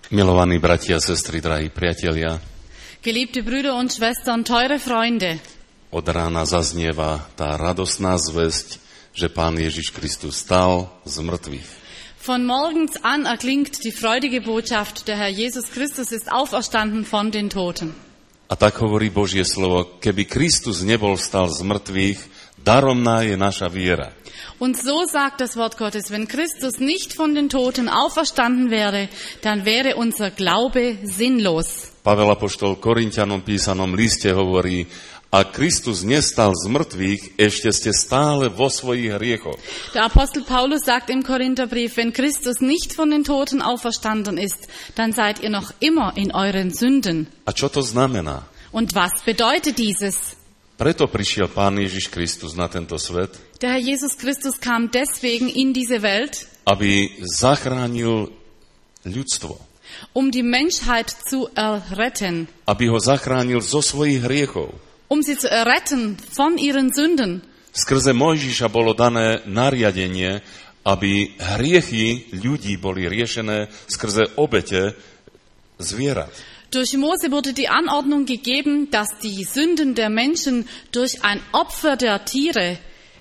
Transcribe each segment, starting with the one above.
Milovaní bratia a sestry, drahí priatelia, Geliebte Brüder und Schwestern, teure Freunde, od rána zaznieva tá radosná zvesť, že Pán Ježiš Kristus stal z mŕtvych. von morgens an erklingt die freudige Botschaft, der Herr Jesus Christus ist auferstanden von den Toten. A tak hovorí Božie slovo, keby Kristus nebol stal z mŕtvych, daromná je naša viera. Und so sagt das Wort Gottes, wenn Christus nicht von den Toten auferstanden wäre, dann wäre unser Glaube sinnlos. Pavel apoštol Korinťanom písanom liste hovorí, a Kristus nestal z mŕtvych, ešte ste stále vo svojich hriechoch. Der Apostel Paulus sagt im Korintherbrief, wenn Christus nicht von den Toten auferstanden ist, dann seid ihr noch immer in euren Sünden. A čo to znamená? Und was bedeutet dieses? Preto prišiel Pán Ježiš Kristus na tento svet, Der Herr Jesus Christus kam deswegen in diese Welt, aby zachránil ľudstvo. um die Menschheit zu erretten, Aby ho zachránil zo svojich hriechov. um sie zu erretten von ihren Sünden. Skrze Mojžiša bolo dané nariadenie, aby hriechy ľudí boli riešené skrze obete zvierat. Durch Mose wurde die Anordnung gegeben, dass die Sünden der Menschen durch ein Opfer der Tiere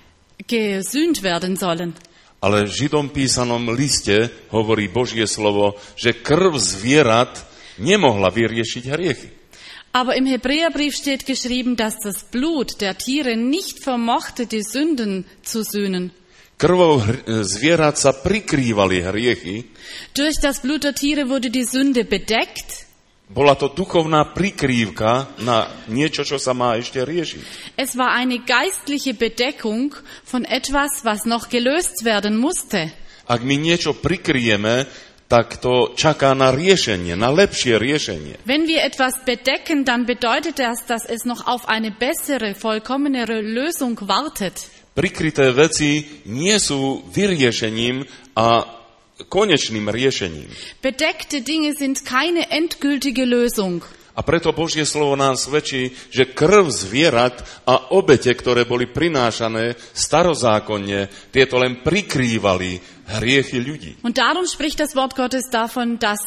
gesühnt werden sollen. Ale v Židom písanom liste hovorí Božie slovo, že krv zvierat nemohla vyriešiť hriechy. Aber im Hebräerbrief steht geschrieben, dass das Blut der Tiere nicht vermochte, die Sünden zu sühnen. Krvou zvierat sa prikrývali hriechy. Durch das Blut der Tiere wurde die Sünde bedeckt. Bola to duchovná prikrývka na niečo, čo sa má ešte riešiť. Es war eine geistliche Bedeckung von etwas, was noch gelöst werden musste. Ak my niečo prikryjeme, tak to čaká na riešenie, na lepšie riešenie. Wenn wir etwas bedecken, dann bedeutet das, dass es noch auf eine bessere, vollkommenere Lösung wartet. Prikryté veci nie sú vyriešením a konečným riešením. Bedeckte Dinge sind keine endgültige Lösung. A preto Božie slovo nám svedčí, že krv zvierat a obete, ktoré boli prinášané starozákonne, tieto len prikrývali hriechy ľudí. Und darum spricht das Wort Gottes davon, dass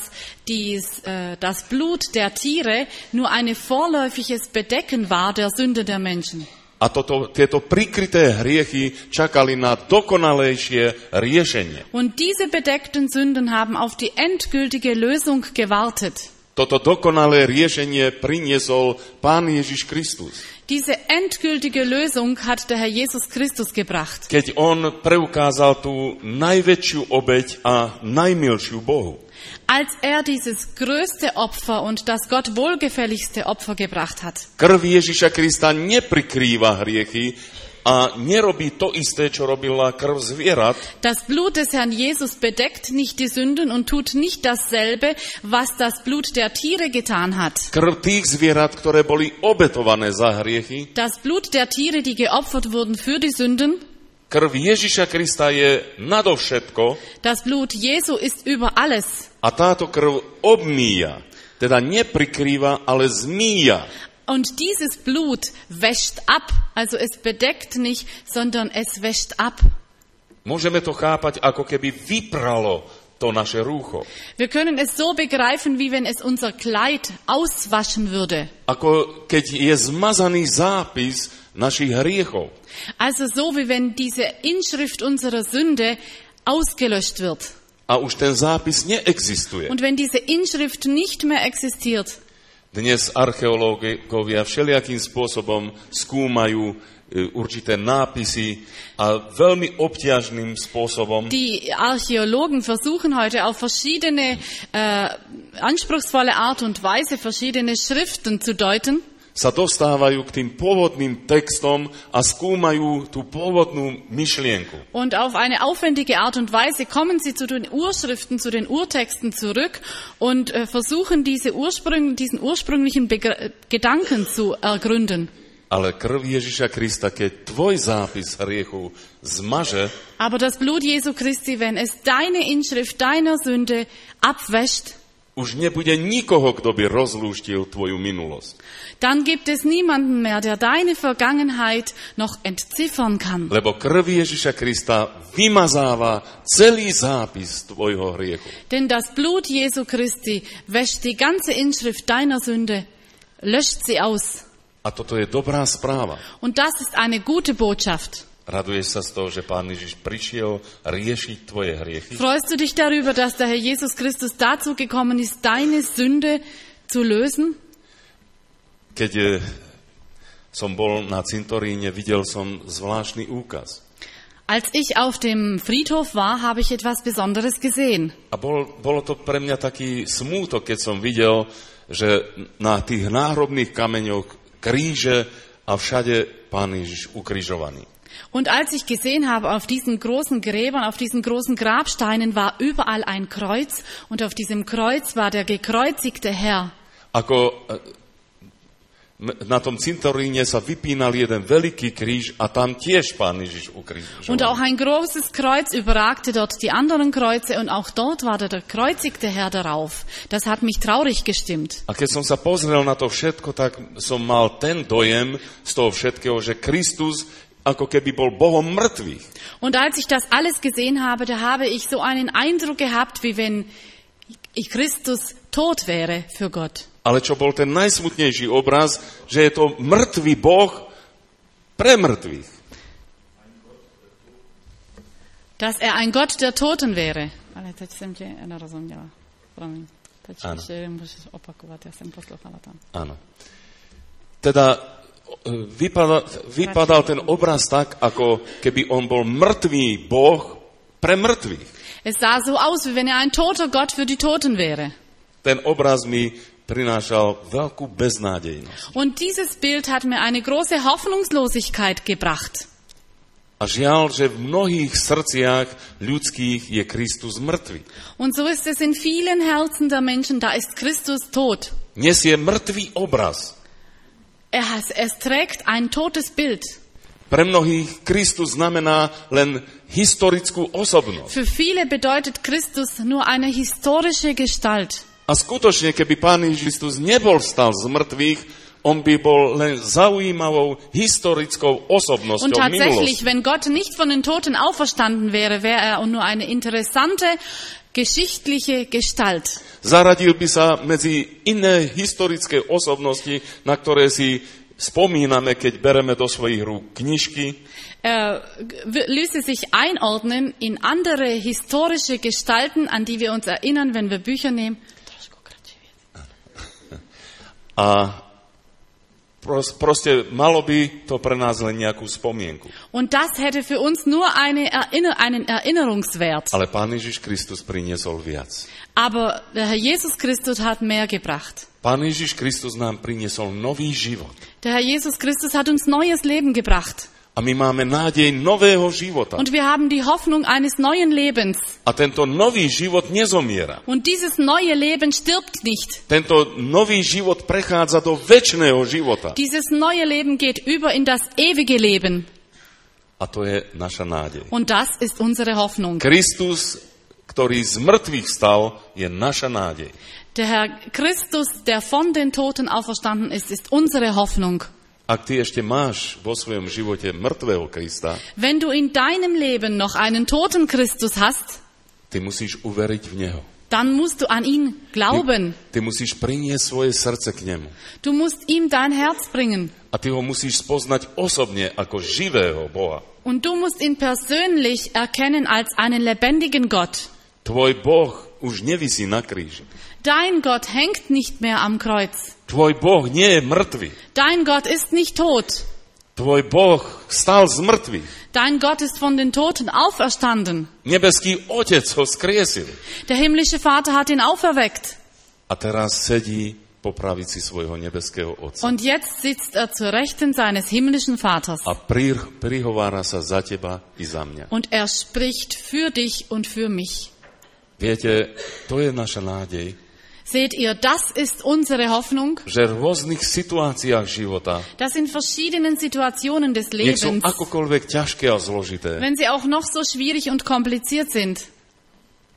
das Blut der Tiere nur ein vorläufiges Bedecken war der Sünde der Menschen. A tieto prikryté hriechy čakali na dokonalejšie riešenie. Und diese bedeckten Sünden haben auf die endgültige Lösung gewartet. Toto dokonalé riešenie priniesol Pán Ježiš Kristus. Diese endgültige Lösung hat der Herr Jesus Christus gebracht. Keď on preukázal tú najväčšiu obeť a najmilšiu Bohu. Als dieses größte Opfer und das Gott wohlgefälligste Opfer gebracht hat. Krv Ježiša Krista neprikrýva hriechy a nerobí to isté, čo robila krv zvierat. Das Blut des Herrn Jesus bedeckt nicht die Sünden und tut nicht dasselbe, was das Blut der Tiere getan hat. Krv tých zvierat, ktoré boli obetované za hriechy. Das Blut der Tiere, die geopfert wurden für die Sünden. Krv Ježiša Krista je nadovšetko. Das Blut Jesu ist über alles. A táto krv obmýja, teda neprikrýva, ale zmýja. Und dieses Blut wäscht ab, also es bedeckt nicht, sondern es wäscht ab. Môžeme to chápať, ako keby vypralo to naše rúcho. Wir können es so begreifen, wie wenn es unser Kleid auswaschen würde. Ako keď je zmazaný zápis našich hriechov. Also so, wie wenn diese Inschrift unserer Sünde ausgelöscht wird. A už ten zápis neexistuje. Und wenn diese Inschrift nicht mehr existiert. Dnes archeológovia všelijakým spôsobom skúmajú určité nápisy a veľmi obťažným spôsobom. Die Archäologen versuchen heute auf verschiedene anspruchsvolle Art und Weise verschiedene Schriften zu deuten. Sa dostávajú k tým pôvodným textom a skúmajú tú pôvodnú myšlienku. Und auf eine aufwendige Art und Weise kommen sie zu den Urschriften, zu den Urtexten zurück und versuchen diesen ursprünglichen Gedanken zu ergründen. Ale krv Ježiša Krista, keď tvoj zápis hriechu zmaže, aber das Blut Jesu Christi, wenn es deine Inschrift deiner Sünde abwäscht, už nebude nikoho, kto by rozlúštil tvoju minulosť. Dann gibt es niemanden mehr, der deine Vergangenheit noch entziffern kann. Lebo krv Ježiša Krista vymazáva celý zápis tvojho hriechu. Denn das Blut Jesu Christi wäscht die ganze Inschrift deiner Sünde, löscht sie aus. A toto je dobrá správa. Und das ist eine gute Botschaft. Raduješ sa z toho, že Pán Ježiš prišiel riešiť tvoje hriechy? Freust du dich darüber, dass der Herr Jesus Christus dazu gekommen ist, deine Sünde zu lösen? Keď som bol na cintoríne, videl som zvláštny úkaz. Als ich auf dem Friedhof war, habe ich etwas Besonderes gesehen. A bolo to pre mňa taký smútok, keď som videl, že na tých náhrobných kameňoch kríže a všade Pán Ježiš ukrižovaný. Und als ich gesehen habe, auf diesen großen Gräbern, auf diesen großen Grabsteinen war überall ein Kreuz und auf diesem Kreuz war der gekreuzigte Herr. Ako na tom cintoríne sa vypínal jeden veľký kríž a tam tiež Pán Ježiš ukrižovaný. Und auch ein großes Kreuz überragte dort die anderen Kreuze und auch dort war der gekreuzigte Herr darauf. Das hat mich traurig gestimmt. A keď som sa pozrel na to všetko, tak som mal ten dojem z toho všetkého, že Kristus ako keby bol Bohom mŕtvych. Und als ich das alles gesehen habe, da habe ich so einen Eindruck gehabt, wie wenn Christus tot wäre für Gott. Ale čo bol ten najsmutnejší obraz, že je to mŕtvý Boh pre mŕtvych. Dass ein Gott der Toten wäre. Ale teď jsem tě nerozuměla. Promiň. Teď ještě můžeš opakovat, já jsem poslouchala tam. Áno. Teda vypadal ten obraz tak, ako keby on bol mŕtvý Boh pre mŕtvych. Es sah so aus, wie wenn ein toter Gott für die Toten wäre. Ten obraz mi prinášal veľkú beznádejnosť. Und dieses Bild hat mir eine große Hoffnungslosigkeit gebracht. A žiaľ, že v mnohých srdciach ľudských je Kristus mŕtvy. Und so ist es in vielen Herzen der Menschen, da ist Christus tot. Nesie mŕtvý obraz. Es trägt ein totes Bild. Pre mnohých Kristus znamená len historickú osobnosť. Für viele bedeutet Christus nur eine historische Gestalt. A skutočne, keby Pán Ježiš Kristus nebol vstal z mŕtvych, on by bol len zaujímavou historickou osobnosťou Und tatsächlich, minulosti. wenn Gott nicht von den Toten auferstanden wäre, wäre er nur eine interessante geschichtliche Gestalt. Zaradil by sa medzi iné historické osobnosti, na ktoré si spomíname, keď bereme do svojich rúk knižky. Ließe sich einordnen in andere historische Gestalten, an die wir uns erinnern, wenn wir Bücher nehmen. A proste malo by to pre nás len nejakú spomienku. Und das hätte für uns nur einen Erinnerungswert. Ale Pán Ježiš Kristus priniesol viac. Aber der Herr Jesus Christus hat mehr gebracht. Pán Ježiš Kristus nám priniesol nový život. Der Herr Jesus Christus hat uns neues Leben gebracht. A my máme nádej nového života. Und wir haben die Hoffnung eines neuen Lebens. A tento nový život nezomiera. Und dieses neue Leben stirbt nicht. Tento nový život prechádza do večného života. Dieses neue Leben geht über in das ewige Leben. A to je naša nádej. Und das ist unsere Hoffnung. Kristus, ktorý z mŕtvych stal, je naša nádej. Der Herr Christus, der von den Toten auferstanden ist, ist unsere Hoffnung. Ak ty ešte máš vo svojom živote mŕtvého Krista, Wenn du in deinem Leben noch einen toten Christus hast, ty musíš uveriť v Neho. dann musst du an ihn glauben. Ty musíš priniesť svoje srdce k Nemu. Du musst ihm dein Herz bringen. A ty ho musíš spoznať osobne ako živého Boha. Und du musst ihn persönlich erkennen als einen lebendigen Gott. Tvoj Boh už nevisí na kríži. Dein Gott hängt nicht mehr am Kreuz. Tvoj Boh nie je mŕtvy. Dein Gott ist nicht tot. Tvoj Boh stal z mŕtvych. Dein Gott ist von den Toten auferstanden. Nebeský Otec ho skriesil. Der himmlische Vater hat ihn auferweckt. A teraz sedí po pravici svojho nebeského Otca. Und jetzt sitzt er zur Rechten seines himmlischen Vaters. A prihovára sa za teba i za mňa. Und er spricht für dich und für mich. Viete, to je naša nádej. Seht ihr, das ist unsere Hoffnung, Že v rôznych situáciách života, dass in verschiedenen Situationen des nech sú Lebens, akokoľvek ťažké a zložité, wenn sie auch noch so schwierig und kompliziert sind,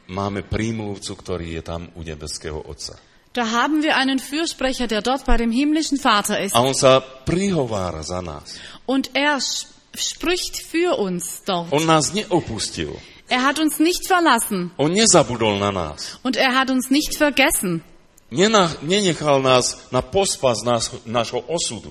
máme prímluvcu, ktorý je tam u nebeského Otca. Da haben wir einen Fürsprecher, der dort bei dem himmlischen Vater ist. A on sa prihovára za nás. Und er spricht für uns dort. On nás neopustil. Er hat uns nicht verlassen. On nezabudol na nás. Und er hat uns nicht vergessen. Nenechal nás na pospas nášho osudu.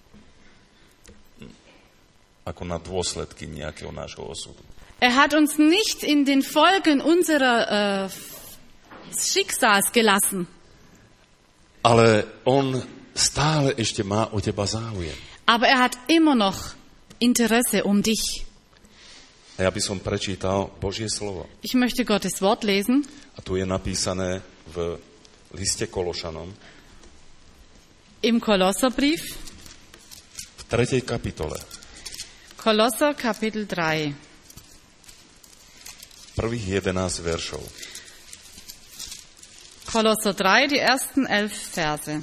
Ako na dôsledky nejakého nášho osudu. Er hat uns nicht in den Folgen unserer Schicksals gelassen. Ale on stále ešte má o teba záujem. Aber er hat immer noch Interesse um dich. A ja by som prečítal Božie slovo. Ich möchte Gottes Wort lesen. A tu je napísané v liste Kološanom. Im Kolosserbrief. V 3. kapitole. Kolosser Kapitel 3. Prvých 11 veršov. Kolosser 3, die ersten 11 Verse.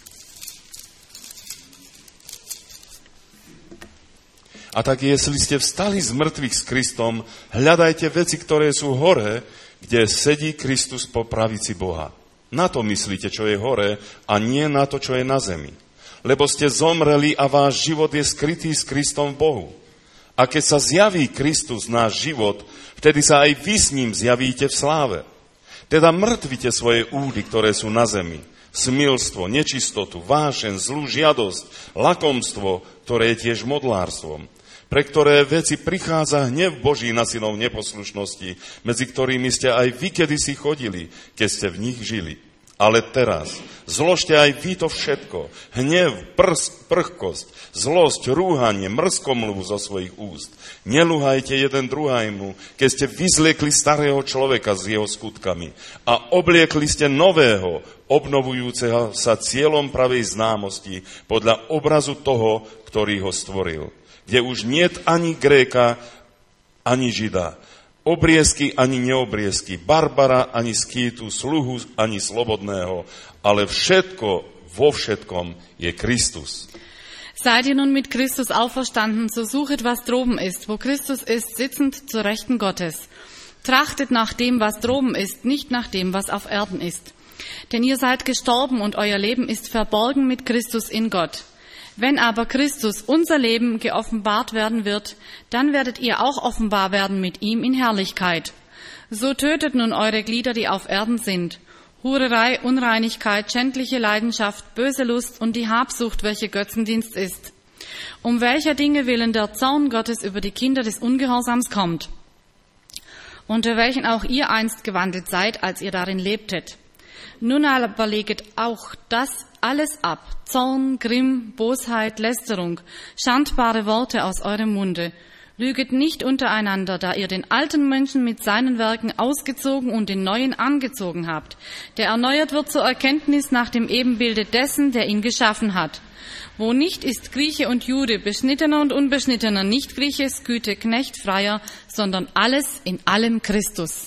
A tak jestli ste vstali z mŕtvych s Kristom, hľadajte veci, ktoré sú hore, kde sedí Kristus po pravici Boha. Na to myslíte, čo je hore, a nie na to, čo je na zemi. Lebo ste zomreli a váš život je skrytý s Kristom v Bohu. A keď sa zjaví Kristus, náš život, vtedy sa aj vy s ním zjavíte v sláve. Teda mŕtvite svoje údy, ktoré sú na zemi. Smilstvo, nečistotu, vášeň, zlú žiadosť, lakomstvo, ktoré je tiež modlárstvom. Pre ktoré veci prichádza hnev Boží na synov neposlušnosti, medzi ktorými ste aj vy kedysi chodili, keď ste v nich žili. Ale teraz zložte aj vy to všetko. Hnev, prchkosť, zlosť, rúhanie, mrzkomluvu zo svojich úst. Nelúhajte jeden druhajmu, keď ste vyzliekli starého človeka s jeho skutkami a obliekli ste nového, obnovujúceho sa cieľom pravej známosti podľa obrazu toho, ktorý ho stvoril. Kde už niet ani Gréka, ani Žida, obriezky ani neobriezky, Barbara ani Skýtu, sluhu ani slobodného, ale všetko vo všetkom je Kristus. Seid ihr nun mit Christus auferstanden, so suchet, was droben ist, wo Christus ist, sitzend zur Rechten Gottes. Trachtet nach dem, was droben ist, nicht nach dem, was auf Erden ist. Denn ihr seid gestorben und euer Leben ist verborgen mit Christus in Gott. Wenn aber Christus, unser Leben, geoffenbart werden wird, dann werdet ihr auch offenbar werden mit ihm in Herrlichkeit. So tötet nun eure Glieder, die auf Erden sind. Hurerei, Unreinigkeit, schändliche Leidenschaft, böse Lust und die Habsucht, welche Götzendienst ist. Um welcher Dinge willen der Zorn Gottes über die Kinder des Ungehorsams kommt, unter welchen auch ihr einst gewandelt seid, als ihr darin lebtet. Nun aber leget auch das alles ab, Zorn, Grimm, Bosheit, Lästerung, schandbare Worte aus eurem Munde. Lüget nicht untereinander, da ihr den alten Menschen mit seinen Werken ausgezogen und den neuen angezogen habt, der erneuert wird zur Erkenntnis nach dem Ebenbilde dessen, der ihn geschaffen hat. Wo nicht ist Grieche und Jude, Beschnittener und Unbeschnittener, nicht Grieche, Sküte, Knecht, Freier, sondern alles in allem Christus.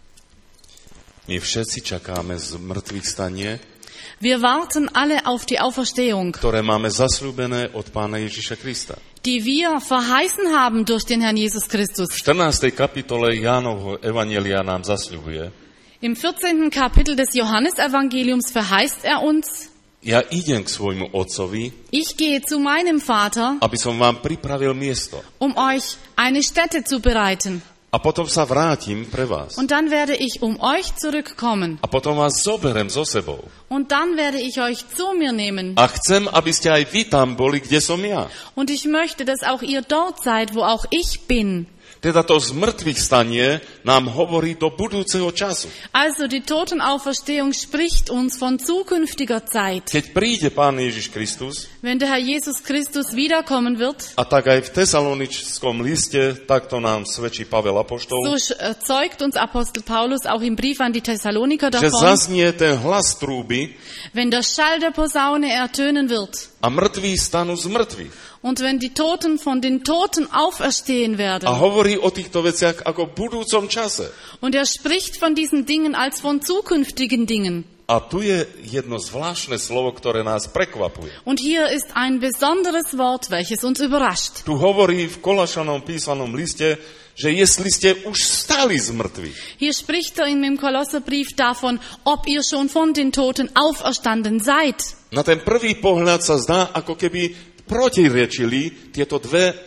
My všetci čakáme z mŕtvych stanie, Wir warten alle auf die Auferstehung, ktoré máme zasľúbené od Pána Ježiša Krista. die wir verheißen haben durch den Herrn Jesus Christus. V 14. kapitole Jánovho evanjelia nám zasľubuje: Im 14. Kapitel des Johannesevangeliums verheißt er uns: Ja idem k svojmu otcovi, Ich gehe zu meinem Vater, aby som vám pripravil miesto. um euch eine Stätte zu bereiten. A potom sa vrátim pre vás. Und dann werde ich um euch zurückkommen. A potom vás zoberem so sebou. Und dann werde ich euch zu mir nehmen. A chcem, aby ste aj vy tam boli, kde som ja. Und ich möchte, dass auch ihr dort seid, wo auch ich bin. Teda to z mŕtvych stanie nám hovorí do budúceho času. Also die Totenauferstehung spricht uns von zukünftiger Zeit. Keď príde Pán Ježiš Kristus, Wenn der Herr Jesus Christus wiederkommen wird, a tak aj v Tesalonickom liste, takto nám svedčí Pavel apoštol, so zeugt uns Apostel Paulus auch im Brief an die Thessaloniker že davon, zaznie ten hlas trúby wenn der Schall der Posaune ertönen wird a mŕtví stanú z mŕtvych. und wenn die Toten von den Toten auferstehen werden. A hovorí o týchto veciach ako v budúcom čase. Und er spricht von diesen Dingen als von zukünftigen Dingen. A tu je jedno zvláštne slovo, ktoré nás prekvapuje. Und hier ist ein besonderes Wort, welches uns überrascht. Tu hovorí v Kološanom písanom liste, že jestli ste už vstali z mŕtvych. Hier spricht er im Kolosserbrief davon, ob ihr schon von den Toten auferstanden seid. Na ten prvý pohľad sa zdá, ako keby protirečili tieto dve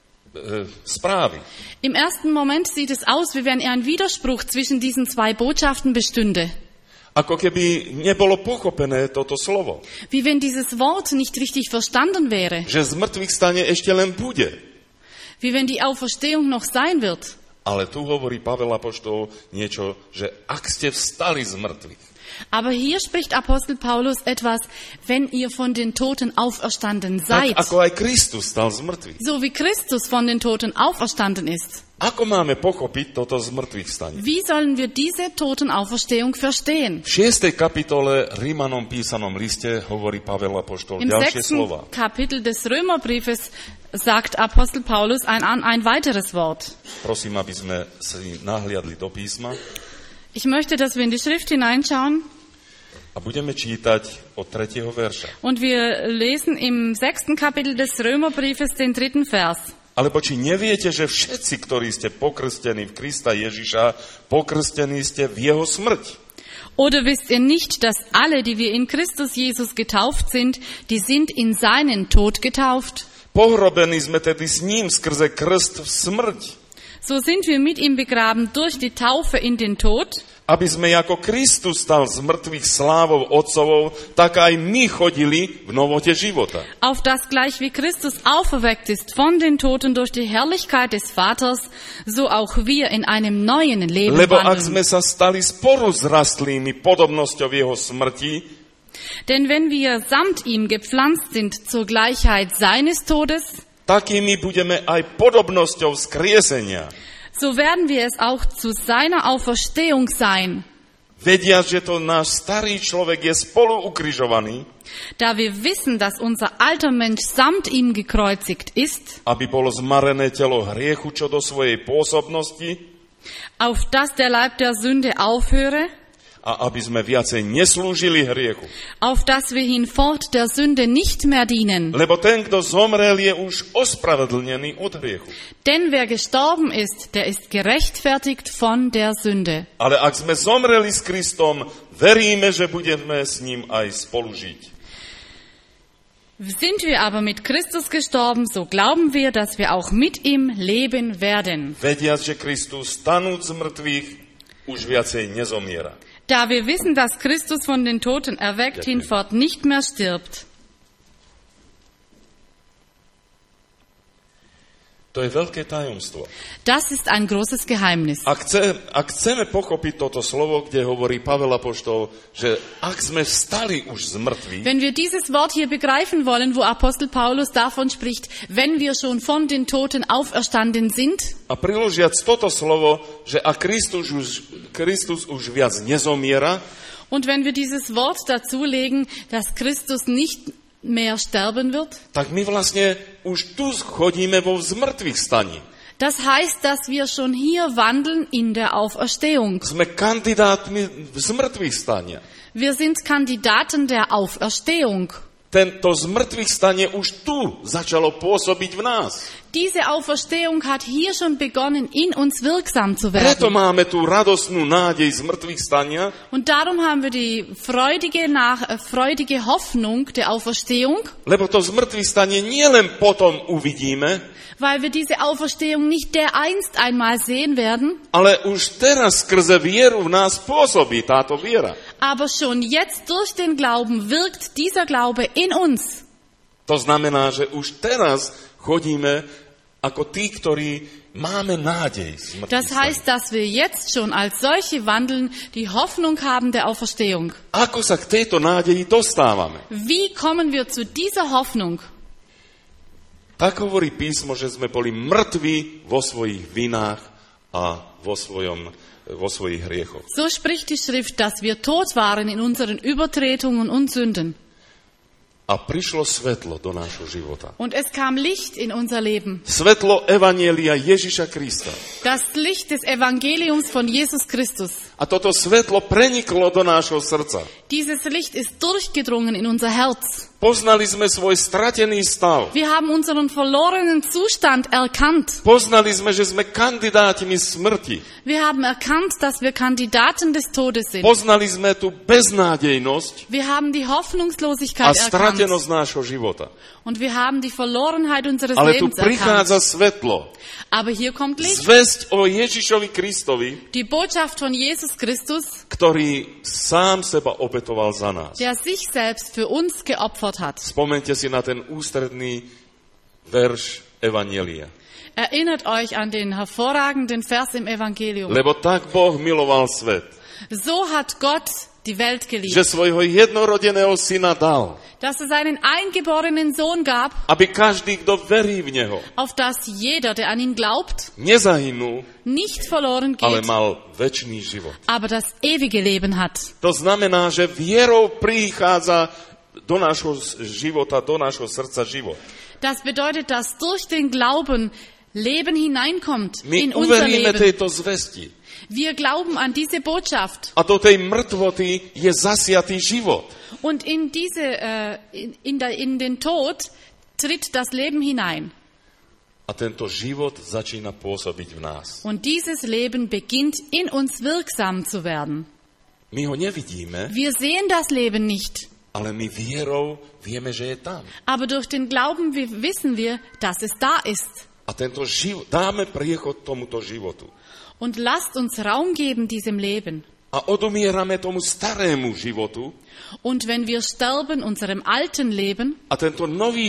správy. Im ersten Moment sieht es aus, wie wenn ein Widerspruch zwischen diesen zwei Botschaften bestünde. Ako keby nebolo pochopené toto slovo. Wie wenn dieses Wort nicht richtig verstanden wäre. Že z mŕtvych stane ešte len bude. Wie wenn die Auferstehung noch sein wird. Ale tu hovorí Pavel apoštol niečo, že ak ste vstali z mŕtvych. Aber hier spricht Apostel Paulus etwas, wenn ihr von den Toten auferstanden seid. Tak ako aj Kristus stal z mŕtvych. So wie Christus von den Toten auferstanden ist. Ako máme pochopiť toto z mŕtvych stanie? Wie sollen wir diese Totenauferstehung verstehen? V 6. kapitole Rímanom písanom liste hovorí Pavel apoštol Im ďalšie 6. slova. Kapitel des Römerbriefes sagt Apostel Paulus ein weiteres Wort. Prosím, aby sme si nahliadli do písma Ich möchte, dass wir in die Schrift hineinschauen. a budeme čítať od 3. verša. Und wir lesen im 6. Kapitel des Römerbriefes den 3. Vers. Alebo či neviete, že všetci, ktorí ste pokrstení v Krista Ježiša, pokrstení ste v jeho smrť? Oder wisst ihr nicht, dass alle, die wir in Christus Jesus getauft sind, die sind in seinen Tod getauft? Pohrobení sme tedy s ním skrze krst v smrť, So sind wir mit ihm begraben durch die Taufe in den Tod, aby sme ako Kristus stal z mŕtvych slávou Otcovou, tak aj my chodili v novote života. auf das gleich wie Christus auferweckt ist von den Toten durch die Herrlichkeit des Vaters, so auch wir in einem neuen Leben Lebo ak wandeln. sme sa stali spolu s rastlými podobnosťou jeho smrti, Denn wenn wir samt ihm gepflanzt sind zur Gleichheit seines Todes, takými budeme aj podobnosťou vzkriesenia. so werden wir es auch zu seiner Auferstehung sein. Vedia, že to náš starý človek je spolu ukrižovaný, Da wir wissen, dass unser alter Mensch samt ihm gekreuzigt ist, aby bolo zmarené telo hriechu čo do svojej pôsobnosti auf dass der Leib der Sünde aufhöre, a aby sme viacej neslúžili hriechu. auf dass wir hinfort der Sünde nicht mehr dienen. Lebo ten, kto zomrel, je už ospravedlnený od hriechu. Denn wer gestorben ist, der ist gerechtfertigt von der Sünde. Ale ak sme zomreli s Kristom, veríme, že budeme s ním aj spolužiť. Sind wir aber mit Christus gestorben, so glauben wir, dass wir auch mit ihm leben werden. Vediac, že Kristus stanúc z mŕtvych už viacej nezomiera. Da wir wissen, dass Christus von den Toten erweckt hinfort nicht mehr stirbt. To je veľké tajomstvo. Das ist ein großes Geheimnis. Ak chceme pochopiť toto slovo, kde hovorí Pavel apoštol, že ak sme vstali už z mŕtvych, Wenn wir dieses Wort hier begreifen wollen, wo Apostel Paulus davon spricht, wenn wir schon von den Toten auferstanden sind, a priložiac toto slovo, že ak Kristus už viac nezomiera, und wenn wir dieses Wort dazulegen, dass Christus nicht mehr sterben wird, tak my vlastne už tu chodíme vo zmrtvých staní. das heißt, dass wir schon hier wandeln in der Auferstehung. Sme kandidátmi v zmrtvých stania. Wir sind Kandidaten der Auferstehung. Tento zmrtvých stanie už tu začalo pôsobiť v nás. Diese Auferstehung hat hier schon begonnen, in uns wirksam zu Preto werden. máme tú radosnú nádej zmrtvých stania, Und darum haben wir die freudige Hoffnung der Auferstehung, lebo to zmrtvých stanie nie len potom uvidíme, weil wir diese Auferstehung nicht dereinst einmal sehen werden, ale už teraz skrze vieru v nás pôsobí táto viera. aber schon jetzt durch den Glauben wirkt dieser Glaube in uns. To znamená, že už teraz chodíme ako tí, ktorí máme nádej zmrtvých Das heißt, dass wir jetzt schon als solche wandeln, die Hoffnung haben der Auferstehung. Ako sa k tejto nádeji dostávame? Wie kommen wir zu dieser Hoffnung? Tak hovorí písmo, že sme boli mŕtvi vo svojich vinách a vo svojich hriechoch. So spricht die Schrift, dass wir tot waren in unseren Übertretungen und Sünden. A prišlo svetlo do nášho života. Und es kam Licht in unser Leben. Svetlo evanjelia Ježiša Krista. Das Licht des Evangeliums von Jesus Christus. A toto svetlo preniklo do nášho srdca. Dieses Licht ist durchgedrungen in unser Herz. Poznali sme svoj stratený stav. Wir haben unseren verlorenen Zustand erkannt. Poznali sme, že sme kandidátmi smrti. Wir haben erkannt, dass wir Kandidaten des Todes sind. Poznali sme tú beznádejnosť Wir haben die a Hoffnungslosigkeit erkannt. stratenosť nášho života. Und wir haben die Verlorenheit unseres Ale tu Lebens erkannt. prichádza svetlo. Aber hier kommt Licht. Zvesť o Ježišovi Kristovi, Die Botschaft von Jesus Christus, ktorý sám seba obetoval za nás. der sich selbst für uns geopfert hat. Spomeňte si na ten ústredný verš Evanjelia. Erinnert euch an den hervorragenden Vers im Evangelium. Lebo tak Boh miloval svet, So hat Gott die Welt geliebt, že svojho jednorodeného syna dal, dass es einen eingeborenen Sohn gab, aby každý, kto verí v Neho, auf dass jeder, der an ihn glaubt, nezahynul, nicht verloren ale geht, mal večný život. aber das ewige Leben hat. To znamená, že vierou prichádza do nášho života, do nášho srdca život. Das bedeutet, dass durch den Glauben Leben hineinkommt My in unser uveríme Leben. tejto zvesti. Wir glauben an diese Botschaft. A do tej mŕtvoty je zasiatý život. Und in den Tod tritt das Leben hinein. A tento život začína pôsobiť v nás. Und dieses Leben beginnt in uns wirksam zu werden. My ho nevidíme, Wir sehen das Leben nicht. ale my vierou vieme, že je tam. Aber durch den Glauben wissen wir, dass es da ist. A tento život, dáme priechod tomuto životu. Und lasst uns Raum geben diesem Leben. A odumierame tomu starému životu. Und wenn wir sterben, unserem alten Leben, A tento nový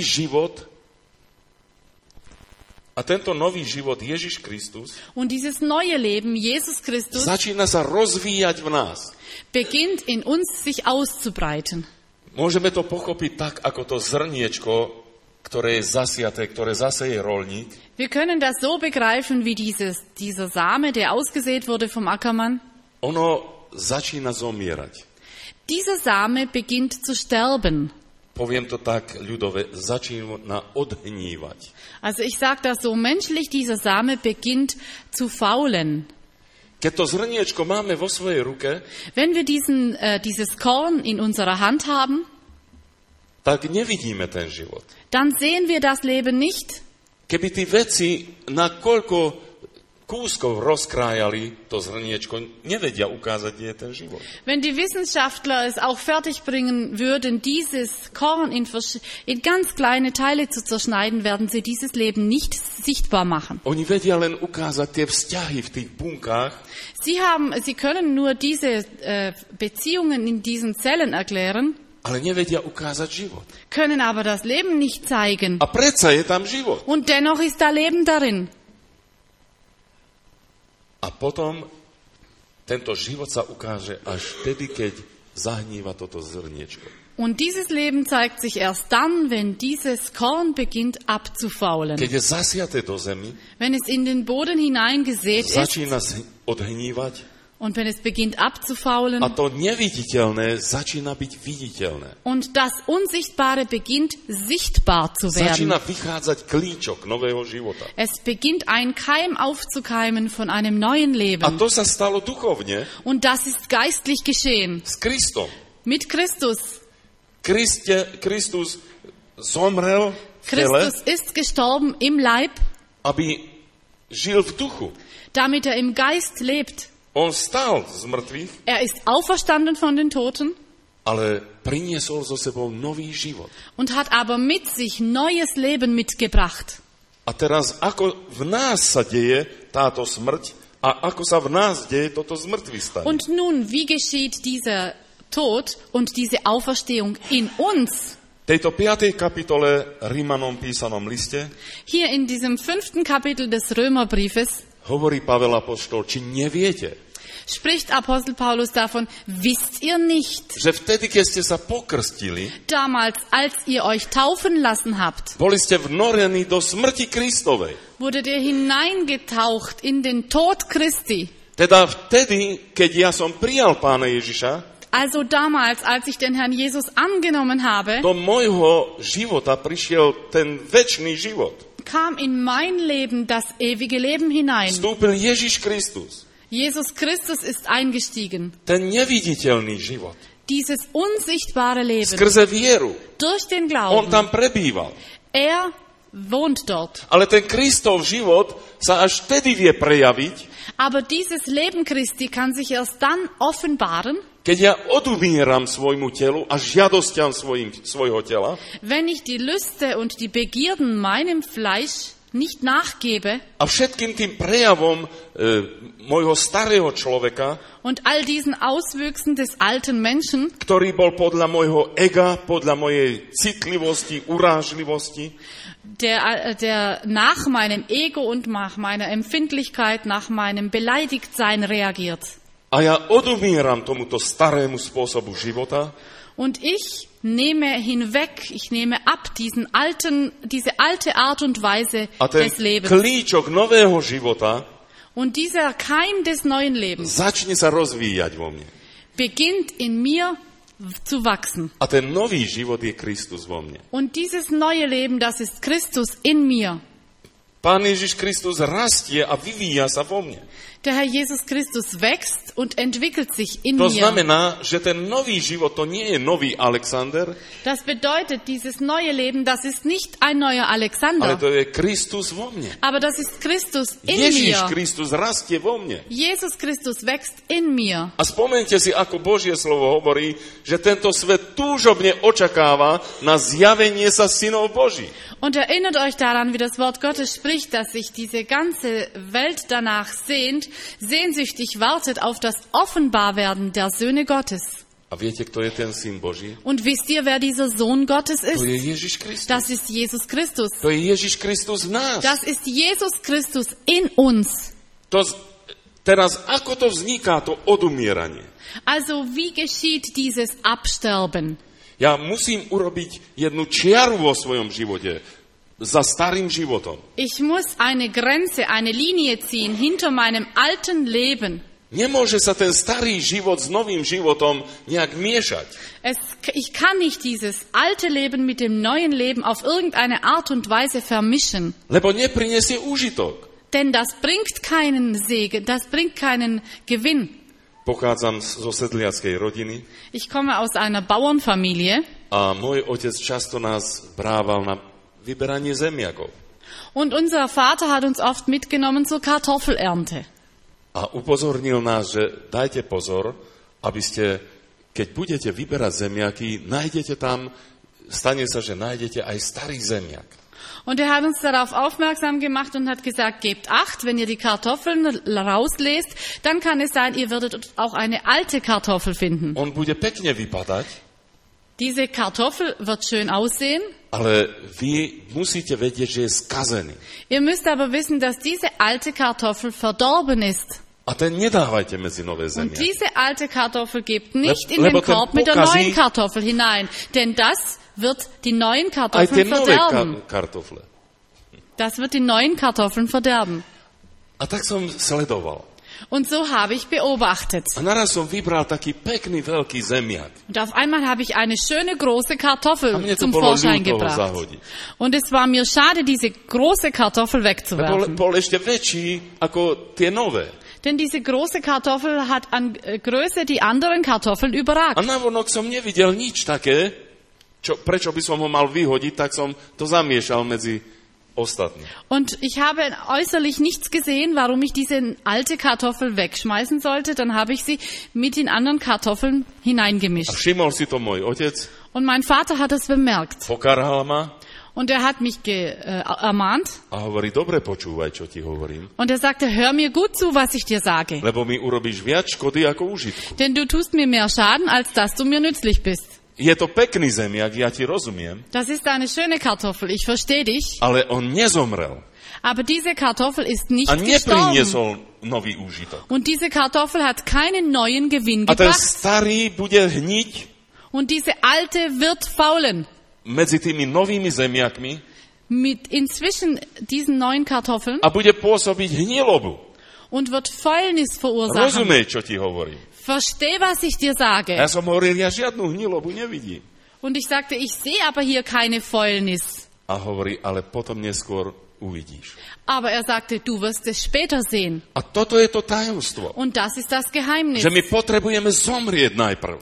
život Ježiš Kristus und dieses neue Leben, Jesus Christus, začína sa rozvíjať v nás. beginnt in uns sich auszubreiten. Môžeme to pochopiť tak, ako to zrniečko, ktoré je zasiaté, ktoré zaseje roľník. Wir können das so begreifen, wie dieser Same, der ausgesät wurde vom Ackermann. Ono začína zomierať. Dieser Same beginnt zu sterben. Poviem to tak ľudové, začína odhnívať. Also ich sage das so menschlich, dieser Same beginnt zu faulen. Keď to zrniečko máme vo svojej ruke, Wenn wir dieses Korn in unserer Hand haben, tak nevidíme ten život. dann sehen wir das Leben nicht. Keby tí veci na koľko kúskov rozkrájali to zrniečko, nevedia ukázať, kde je ten život. Wenn die Wissenschaftler es auch fertigbringen würden, dieses Korn in ganz kleine Teile zu zerschneiden, werden sie dieses Leben nicht sichtbar machen. Oni vedia len ukázať tie vzťahy v tých bunkách, Sie können nur diese Beziehungen in diesen Zellen erklären, ale nevedia ukázať život. können aber das Leben nicht zeigen. A predsa je tam život. Und dennoch ist da Leben darin. A potom tento život sa ukáže až vtedy, keď zahníva toto zrniečko. Und dieses Leben zeigt sich erst dann, wenn dieses Korn beginnt abzufaulen. Keď je zasiaté do zemi, Wenn es in den Boden hineingesät ist začína odhnívať und wenn es beginnt abzufaulen a to neviditeľné začína byť viditeľné. und das Unsichtbare beginnt sichtbar zu werden. Začína vychádzať klíčok nového života. Es beginnt ein Keim aufzukeimen von einem neuen A Leben. to sa stalo duchovne Und das ist geistlich geschehen. s Kristom. Mit Christus. Kristus zomrel v tele, Christus ist gestorben im Leib, aby žil v duchu. damit er im Geist lebt. On vstal z mŕtvych, Er ist auferstanden von den Toten ale priniesol so sebou nový život. und hat aber mit sich neues Leben mitgebracht. A teraz, ako v nás sa deje táto smrť a ako sa v nás deje toto zmŕtvychvstanie. Und nun, wie geschieht dieser Tod und diese Auferstehung in uns? V tejto 5. kapitole Rímanom písanom liste Hier in diesem 5. Kapitel des Römerbriefes hovorí Pavel apoštol, či neviete, spricht Apostel Paulus davon, wisst ihr nicht, že vtedy, keď ste sa pokrstili, damals, als ihr euch taufen lassen habt, boli ste vnorení do smrti Kristovej. wurdet ihr hineingetaucht in den Tod Christi. Teda vtedy, keď ja som prijal Pána Ježiša, Also damals, als ich den Herrn Jesus angenommen habe, do môjho života prišiel ten večný život. kam in mein Leben das ewige Leben hinein. Vstúpil Ježiš Kristus. Jesus Christus ist eingestiegen. Ten neviditeľný život. dieses unsichtbare Leben skrze vieru. durch den On Glauben. tam prebýval. Er wohnt dort. Ale ten Kristov život sa až vtedy vie prejaviť, Aber dieses Leben Christi kann sich erst dann offenbaren, keď ja odumieram svojmu telu a žiadosťam svojho tela wenn ich die Lüste und die Begierden meinem Fleisch nicht nachgebe a všetkým tým prejavom môjho starého človeka, und all diesen Auswüchsen des alten Menschen, ktorý bol podľa môjho ega, podľa mojej citlivosti, urážlivosti, der nach meinem Ego und nach meiner Empfindlichkeit, nach meinem Beleidigtsein reagiert. a ja odumieram tomuto starému spôsobu života Und ich nehme hinweg, ich nehme ab diese alte Art und Weise a ten des Lebens. klíčok nového života Und dieser Keim des neuen Lebens začne sa rozvíjať vo mne. beginnt in mir zu wachsen. A ten nový život je Kristus vo mne. Und dieses neue Leben, das ist Christus in mir. Pán Ježiš Kristus rastie a vyvíja sa vo mne. Der Herr Jesus Christus wächst und entwickelt sich in To mir. znamená, že ten nový život, to nie je nový Alexander, Das bedeutet, dieses neue Leben, das ist nicht ein neuer ale Alexander, to je Kristus vo mne. aber das ist Christus in Ježiš mir. Kristus rastie vo mne. Jesus Christus wächst in mir. A spomeňte si, ako Božie slovo hovorí, že tento svet túžobne očakáva na zjavenie sa synov Boží. Und erinnert euch daran, wie das Wort Gottes spricht, dass sich diese ganze Welt danach sehnt, sehnsüchtig wartet auf das Offenbarwerden der Söhne Gottes. A viete, kto je ten syn Boží? Und wisst ihr, wer dieser Sohn Gottes To je ist? Ježiš Kristus. Das ist Jesus Christus. To je Ježiš Kristus v nás. Das ist Jesus Christus in uns. Teraz, ako to vzniká, to odumieranie? Also wie geschieht dieses Absterben? Ja musím urobiť jednu čiaru vo svojom živote za starým životom. Ich muss eine Grenze, eine Linie ziehen hinter meinem alten Leben. Nemôže sa ten starý život s novým životom nejak miešať. Ich kann nicht dieses alte Leben mit dem neuen Leben auf irgendeine Art und Weise vermischen. Lebo neprinesie úžitok. Denn das bringt keinen Segen, das bringt keinen Gewinn. Pochádzam zo sedliackej rodiny Ich komme aus einer Bauernfamilie a môj otec často nás brával na vyberanie zemiakov. und unser Vater hat uns oft mitgenommen zur Kartoffelernte. A upozornil nás, že dajte pozor, aby ste, keď budete vyberať zemiaky, nájdete tam, stane sa, že nájdete aj starý zemiak. Und er hat uns darauf aufmerksam gemacht und hat gesagt, gebt Acht, wenn ihr die Kartoffeln rauslest, dann kann es sein, ihr würdet auch eine alte Kartoffel finden. On bude pekne vypadať, Diese Kartoffel wird schön aussehen, ale vy musíte vedieť, že je skazený. ihr müsst aber wissen, dass diese alte Kartoffel verdorben ist. A ten nedávajte medzi nové Und zemiaky. diese alte Kartoffel gebt nicht in Lebo den ten Korb mit der pokazí- neuen Kartoffel hinein, denn das wird die neuen Aj tie Kartoffeln nové verderben. kartofle. Das wird die neuen Kartoffeln verderben. A tak som sledoval. Und so habe ich beobachtet. A naraz som vybral taký pekný veľký zemiak. Und auf einmal habe ich eine schöne große A Kartoffel mne to zum bolo Vorschein ľúto ho gebracht. zahodiť. Und es war mir schade, diese große Kartoffel Lebo wegzuwerfen. bol ešte väčší ako tie nové. Denn diese große Kartoffel hat an Größe die anderen Kartoffeln überragt. A navonok som nevidel nič také, prečo by som ho mal vyhodiť, tak som to zamiešal medzi ostatní. Und ich habe äußerlich nichts gesehen, warum ich diese alte Kartoffel wegschmeißen sollte. Dann habe ich sie mit den anderen Kartoffeln A hineingemischt. všimol si to môj otec, Und mein Vater hat es bemerkt. pokarhal ma Und er hat mich ermahnt. a hovorí, dobre počúvaj, čo ti hovorím, Und er sagte, hör mir gut zu, was ich dir sage. lebo mi urobíš viac škody ako užitku. Denn du tust mir mehr Schaden, als dass du mir nützlich bist. Je to pekný zemiak, ja ti rozumiem, Das ist eine schöne Kartoffel, ich verstehe dich. ale on nezomrel Aber diese Kartoffel ist nicht a gestorben. nepriniesol nový úžitok. Und diese Kartoffel hat keinen neuen Gewinn A ten gebracht. starý bude hniť Und diese alte wird faulen. medzi tými novými zemiakmi Mit inzwischen diesen neuen Kartoffeln a bude pôsobiť hnilobu. und wird Fäulnis verursachen. Rozumej, čo ti hovorím. Versteh, was ich dir sage. Ja som hovoril, ja žiadnu hnilobu nevidím. Und ich sagte, ich sehe aber hier keine Fäulnis. A hovorí, ale potom neskôr uvidíš. Aber er sagte, du wirst es später sehen. A toto je to tajomstvo. Und das ist das Geheimnis. Že my potrebujeme zomrieť najprv.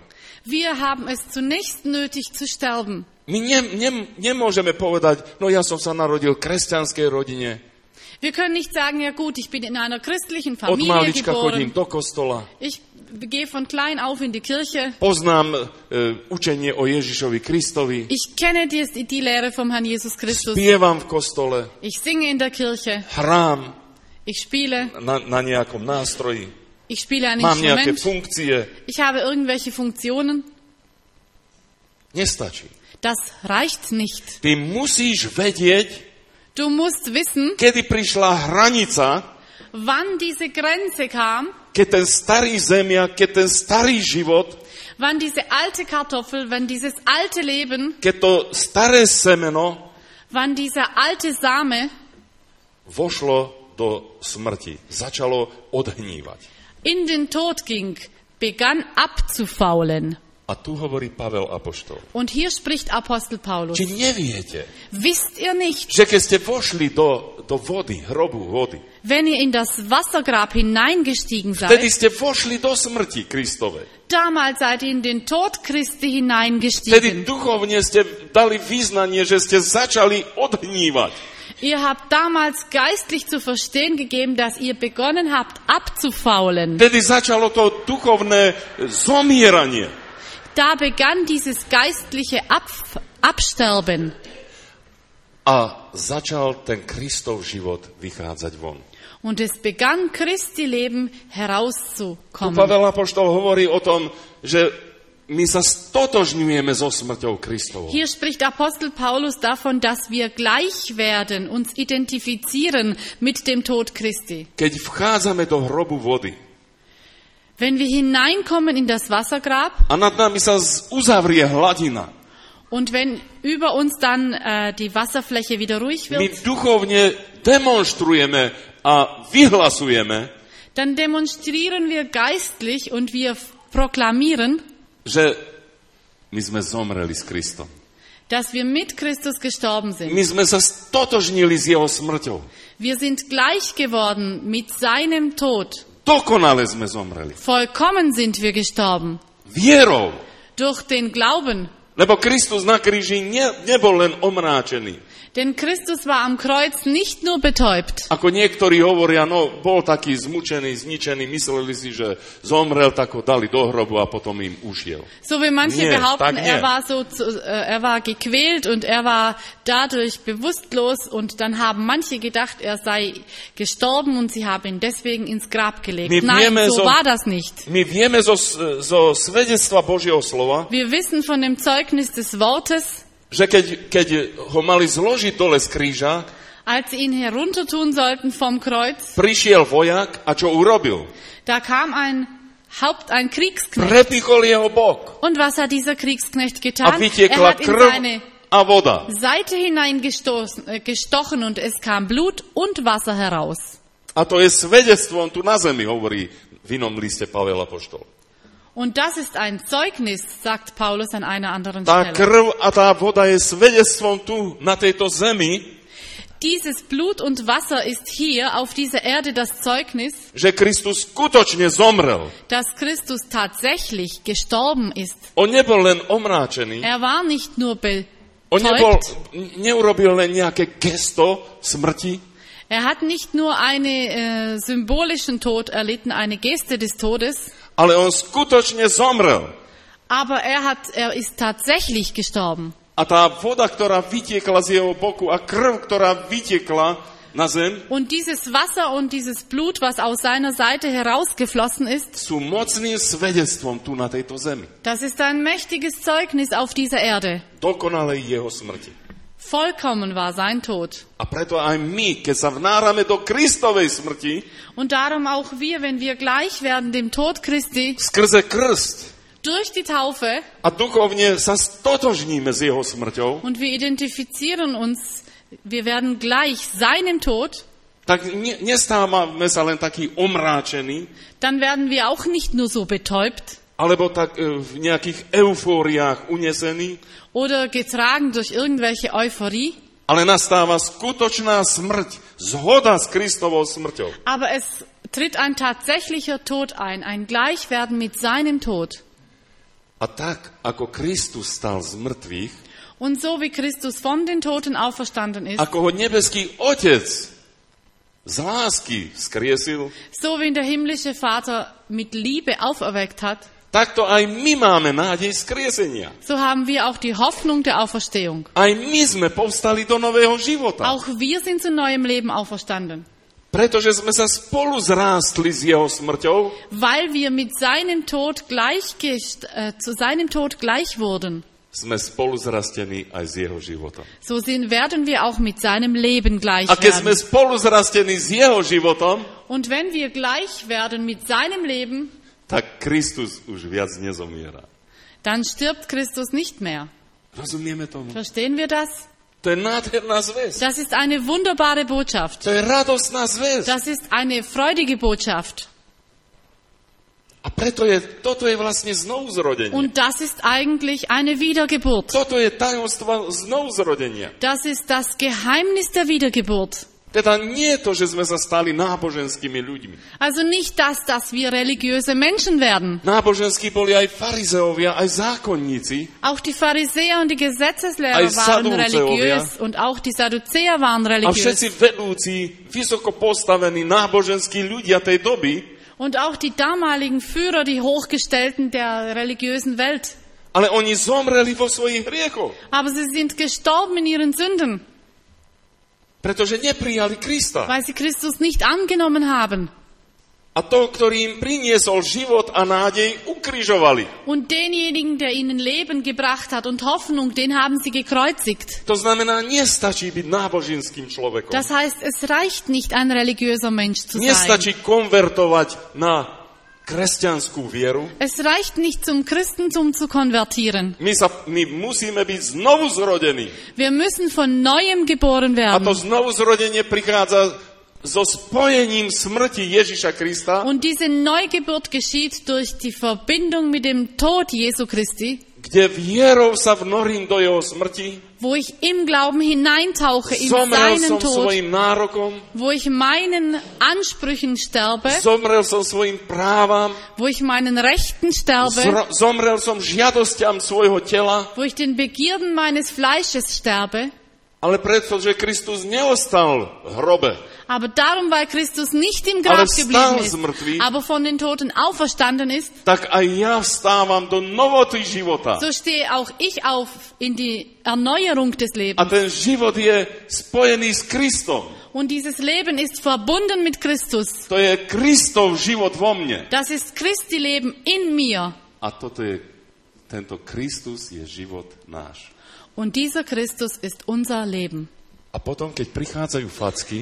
Wir haben es zunächst nötig zu sterben. My nemôžeme povedať, no ja som sa narodil v kresťanskej rodine, Wir können nicht sagen, ja gut, ich bin in einer christlichen od Familie malička chodím geboren. do kostola, Ich gehe von klein auf in die Kirche. poznám učenie o Ježišovi Kristovi, Ich kenne die Lehre vom Herrn Jesus Christus. spievam v kostole, Ich singe in der Kirche. hrám Ich spiele. na nejakom nástroji, Ich spiele ein mám nejaké Instrument. funkcie. Ich habe irgendwelche Funktionen. Nestačí. Das reicht nicht. Ty musíš vedieť, Du musst wissen, kedy prišla hranica, wann diese Grenze kam, keď ten starý zemiak, keď ten starý život, wann diese alte Kartoffel, wann dieses alte Leben, keď to staré semeno wann dieser alte Same vošlo do smrti, začalo odhnívať. in den Tod ging, begann abzufaulen. A tu hovorí Pavel apoštol. Und hier spricht Apostel Paulus. Či neviete, Wisst ihr nicht, že keď ste vošli do vody, hrobu vody, wenn ihr in das Wassergrab hineingestiegen vtedy seid, ste vošli do smrti Kristovej. damals seid ihr in den Tod Christi Vtedy hineingestiegen. duchovne ste dali význanie, že ste začali odhnívať. Ihr habt damals geistlich zu verstehen gegeben, dass ihr begonnen habt abzufaulen. Vtedy začalo to duchovné zomieranie. Da begann dieses geistliche Absterben. A začal ten Kristov život vychádzať von. Und es begann Christi Leben Tu herauszukommen. Pavel apoštol hovorí o tom, že my sa stotožňujeme so smrťou Kristovou. Hier spricht Apostel Paulus davon, dass wir gleich werden, uns identifizieren mit dem Tod Christi. Keď vchádzame do hrobu vody Wenn wir hineinkommen in das Wassergrab a nad nami sa uzavrie hladina, und wenn über uns dann die Wasserfläche wieder ruhig my wird, duchovne demonstrujeme a vyhlasujeme, dann demonstrieren wir geistlich und wir proklamieren, že my sme zomreli s Kristom. dass wir mit Christus gestorben sind. My sme sa stotožnili s jeho smrťou. Wir sind gleich geworden mit seinem Tod. Dokonale sme zomreli. Vollkommen sind wir gestorben. Vierou. Durch den Glauben. Lebo Kristus na kríži nebol len omráčený. Denn Christus war am Kreuz nicht nur betäubt. Ako niektorí hovoria, no bol taký zmučený, zničený, mysleli si, že zomrel, tak ho dali do hrobu a potom im ušiel. So wie manche Nie, behaupten, tak nie. er war gequält und er war dadurch bewusstlos und dann haben manche gedacht, er sei gestorben und sie haben ihn deswegen ins Grab gelegt. My Nein, vieme so war das nicht. My vieme zo svedectva Božieho slova, Wir wissen von dem Zeugnis des Wortes, že keď ho mali zložiť dole z kríža, als sie ihn heruntertun sollten vom Kreuz, prišiel vojak a čo urobil? da kam ein Kriegsknecht. Prepichol jeho bok Und was hat dieser Kriegsknecht a getan? Er vytiekla hat in krv seine a voda. Seite hineingestochen und es kam Blut und Wasser heraus. A to je svedectvo, on tu na zemi hovorí v inom liste Pavel apoštol. Und das ist ein Zeugnis, sagt Paulus an einer anderen Tá Stelle. krv a tá voda je svedectvom tu na tejto zemi, Dieses Blut und Wasser ist hier auf dieser Erde das Zeugnis, že Kristus skutočne zomrel. dass Christus tatsächlich gestorben ist. On nebol len omráčený, Er war nicht nur on betäubt, neurobil len nejaké gesto smrti, er hat nicht nur einen symbolischen Tod erlitten, eine Geste des Todes, ale on skutočne zomrel. aber er ist tatsächlich gestorben. A tá voda, ktorá vytiekla z jeho boku a krv, ktorá vytiekla na zem, Und dieses Wasser und dieses Blut, was aus seiner Seite herausgeflossen ist, sú mocným svedectvom tu na tejto zemi. das ist ein mächtiges Zeugnis auf dieser Erde. Dokonalej jeho smrti. Vollkommen war sein Tod. A preto aj my, keď sa vnárame do Kristovej smrti, Und darum auch wir, wenn wir gleich werden dem Tod Christi, skrze krst durch die Taufe, a duchovne sa stotožníme s jeho smrťou, und wir identifizieren uns, wir werden gleich seinem Tod, tak nestávame sa len taký omráčený, dann werden wir auch nicht nur so betäubt alebo tak v nejakých eufóriách unesení, oder getragen durch irgendwelche Euphorie, ale nastáva skutočná smrť, zhoda s Kristovou smrťou. aber es tritt ein tatsächlicher Tod ein Gleichwerden mit seinem Tod. A tak, ako Kristus stal z mŕtvych, Und so wie Christus von den Toten auferstanden ist, ako ho nebeský Otec z lásky skriesil, so wie ihn der himmlische Vater mit Liebe auferweckt hat, takto aj my máme nádej skriesenia. so haben wir auch die Hoffnung der Auferstehung. Aj my sme povstali do nového života. Auch wir sind zu neuem Leben auferstanden, Pretože sme sa spolu zrástli s jeho smrťou, weil wir mit seinem Tod zu seinem Tod gleich wurden. sme spolu zrastení aj s jeho životom. So werden wir auch mit seinem Leben gleich A keď sme werden. spolu zrastení s jeho životom, Und wenn wir gleich werden mit seinem Leben, tak Kristus už viac nezomiera. dann stirbt Christus nicht mehr. Rozumieme tomu? Verstehen wir das? To je nádherná zväzť. Das ist eine wunderbare Botschaft. To je radosná zväzť. Das ist eine freudige Botschaft. A toto je vlastne znovuzrodenie. Und das ist eigentlich eine Wiedergeburt. Toto je tajomstvo znovuzrodenia. Das ist das Geheimnis der Wiedergeburt. Teda nie je to, že sme sa stali náboženskými ľuďmi. Also nicht das, dass wir religiöse Menschen werden. Náboženskí boli aj farizeovia, aj zákonníci. Auch die Pharisäer und die Gesetzeslehrer Aj waren Sadduzäer. religiös und auch die Sadduzäer waren A religiös. všetci vedúci, vysoko postavení náboženskí ľudia tej doby, Und auch die damaligen Führer, die Hochgestellten der religiösen Welt. ale oni zomreli vo svojich hriechoch, Aber sie sind gestorben in ihren Sünden, pretože neprijali Krista. weil sie Christus nicht angenommen haben. A to, ktorý im priniesol život a nádej, ukrižovali. Und denjenigen, der ihnen Leben gebracht hat und Hoffnung, den haben sie gekreuzigt. To znamená, nestačí byť náboženským človekom. Das heißt, es reicht nicht, ein religiöser Mensch zu sein. Nestačí konvertovať na kresťanskú vieru. Es reicht nicht, zum Christentum zu konvertieren. My musíme byť znovu zrodení. Wir müssen von Neuem geboren A to werden. znovu zrodenie prichádza so spojením smrti Ježiša Krista, Und diese Neugeburt geschieht durch die Verbindung mit dem Tod Jesu Christi, kde vierou sa vnorím do jeho smrti, wo ich im Glauben hineintauche in zomrel som seinen Tod, svojim nárokom, wo ich meinen Ansprüchen sterbe, zomrel som svojim právam, wo ich meinen Rechten sterbe, zomrel som žiadosťam svojho tela, wo ich den Begierden meines Fleisches sterbe. ale pretože Kristus neostal v hrobe, Aber darum, weil Christus nicht im ale Grab geblieben vstal ist, z mŕtvych, aber von den Toten auferstanden ist, tak aj ja vstávam do novoty života. so stehe auch ich auf in die Erneuerung des A Lebens. ten život je spojený s Kristom. Und dieses Leben ist verbunden mit Christus. To je Kristov život vo mne. Das ist Christi Leben in mir. A tento Kristus je život náš. Und dieser Christus ist unser Leben. A potom, keď prichádzajú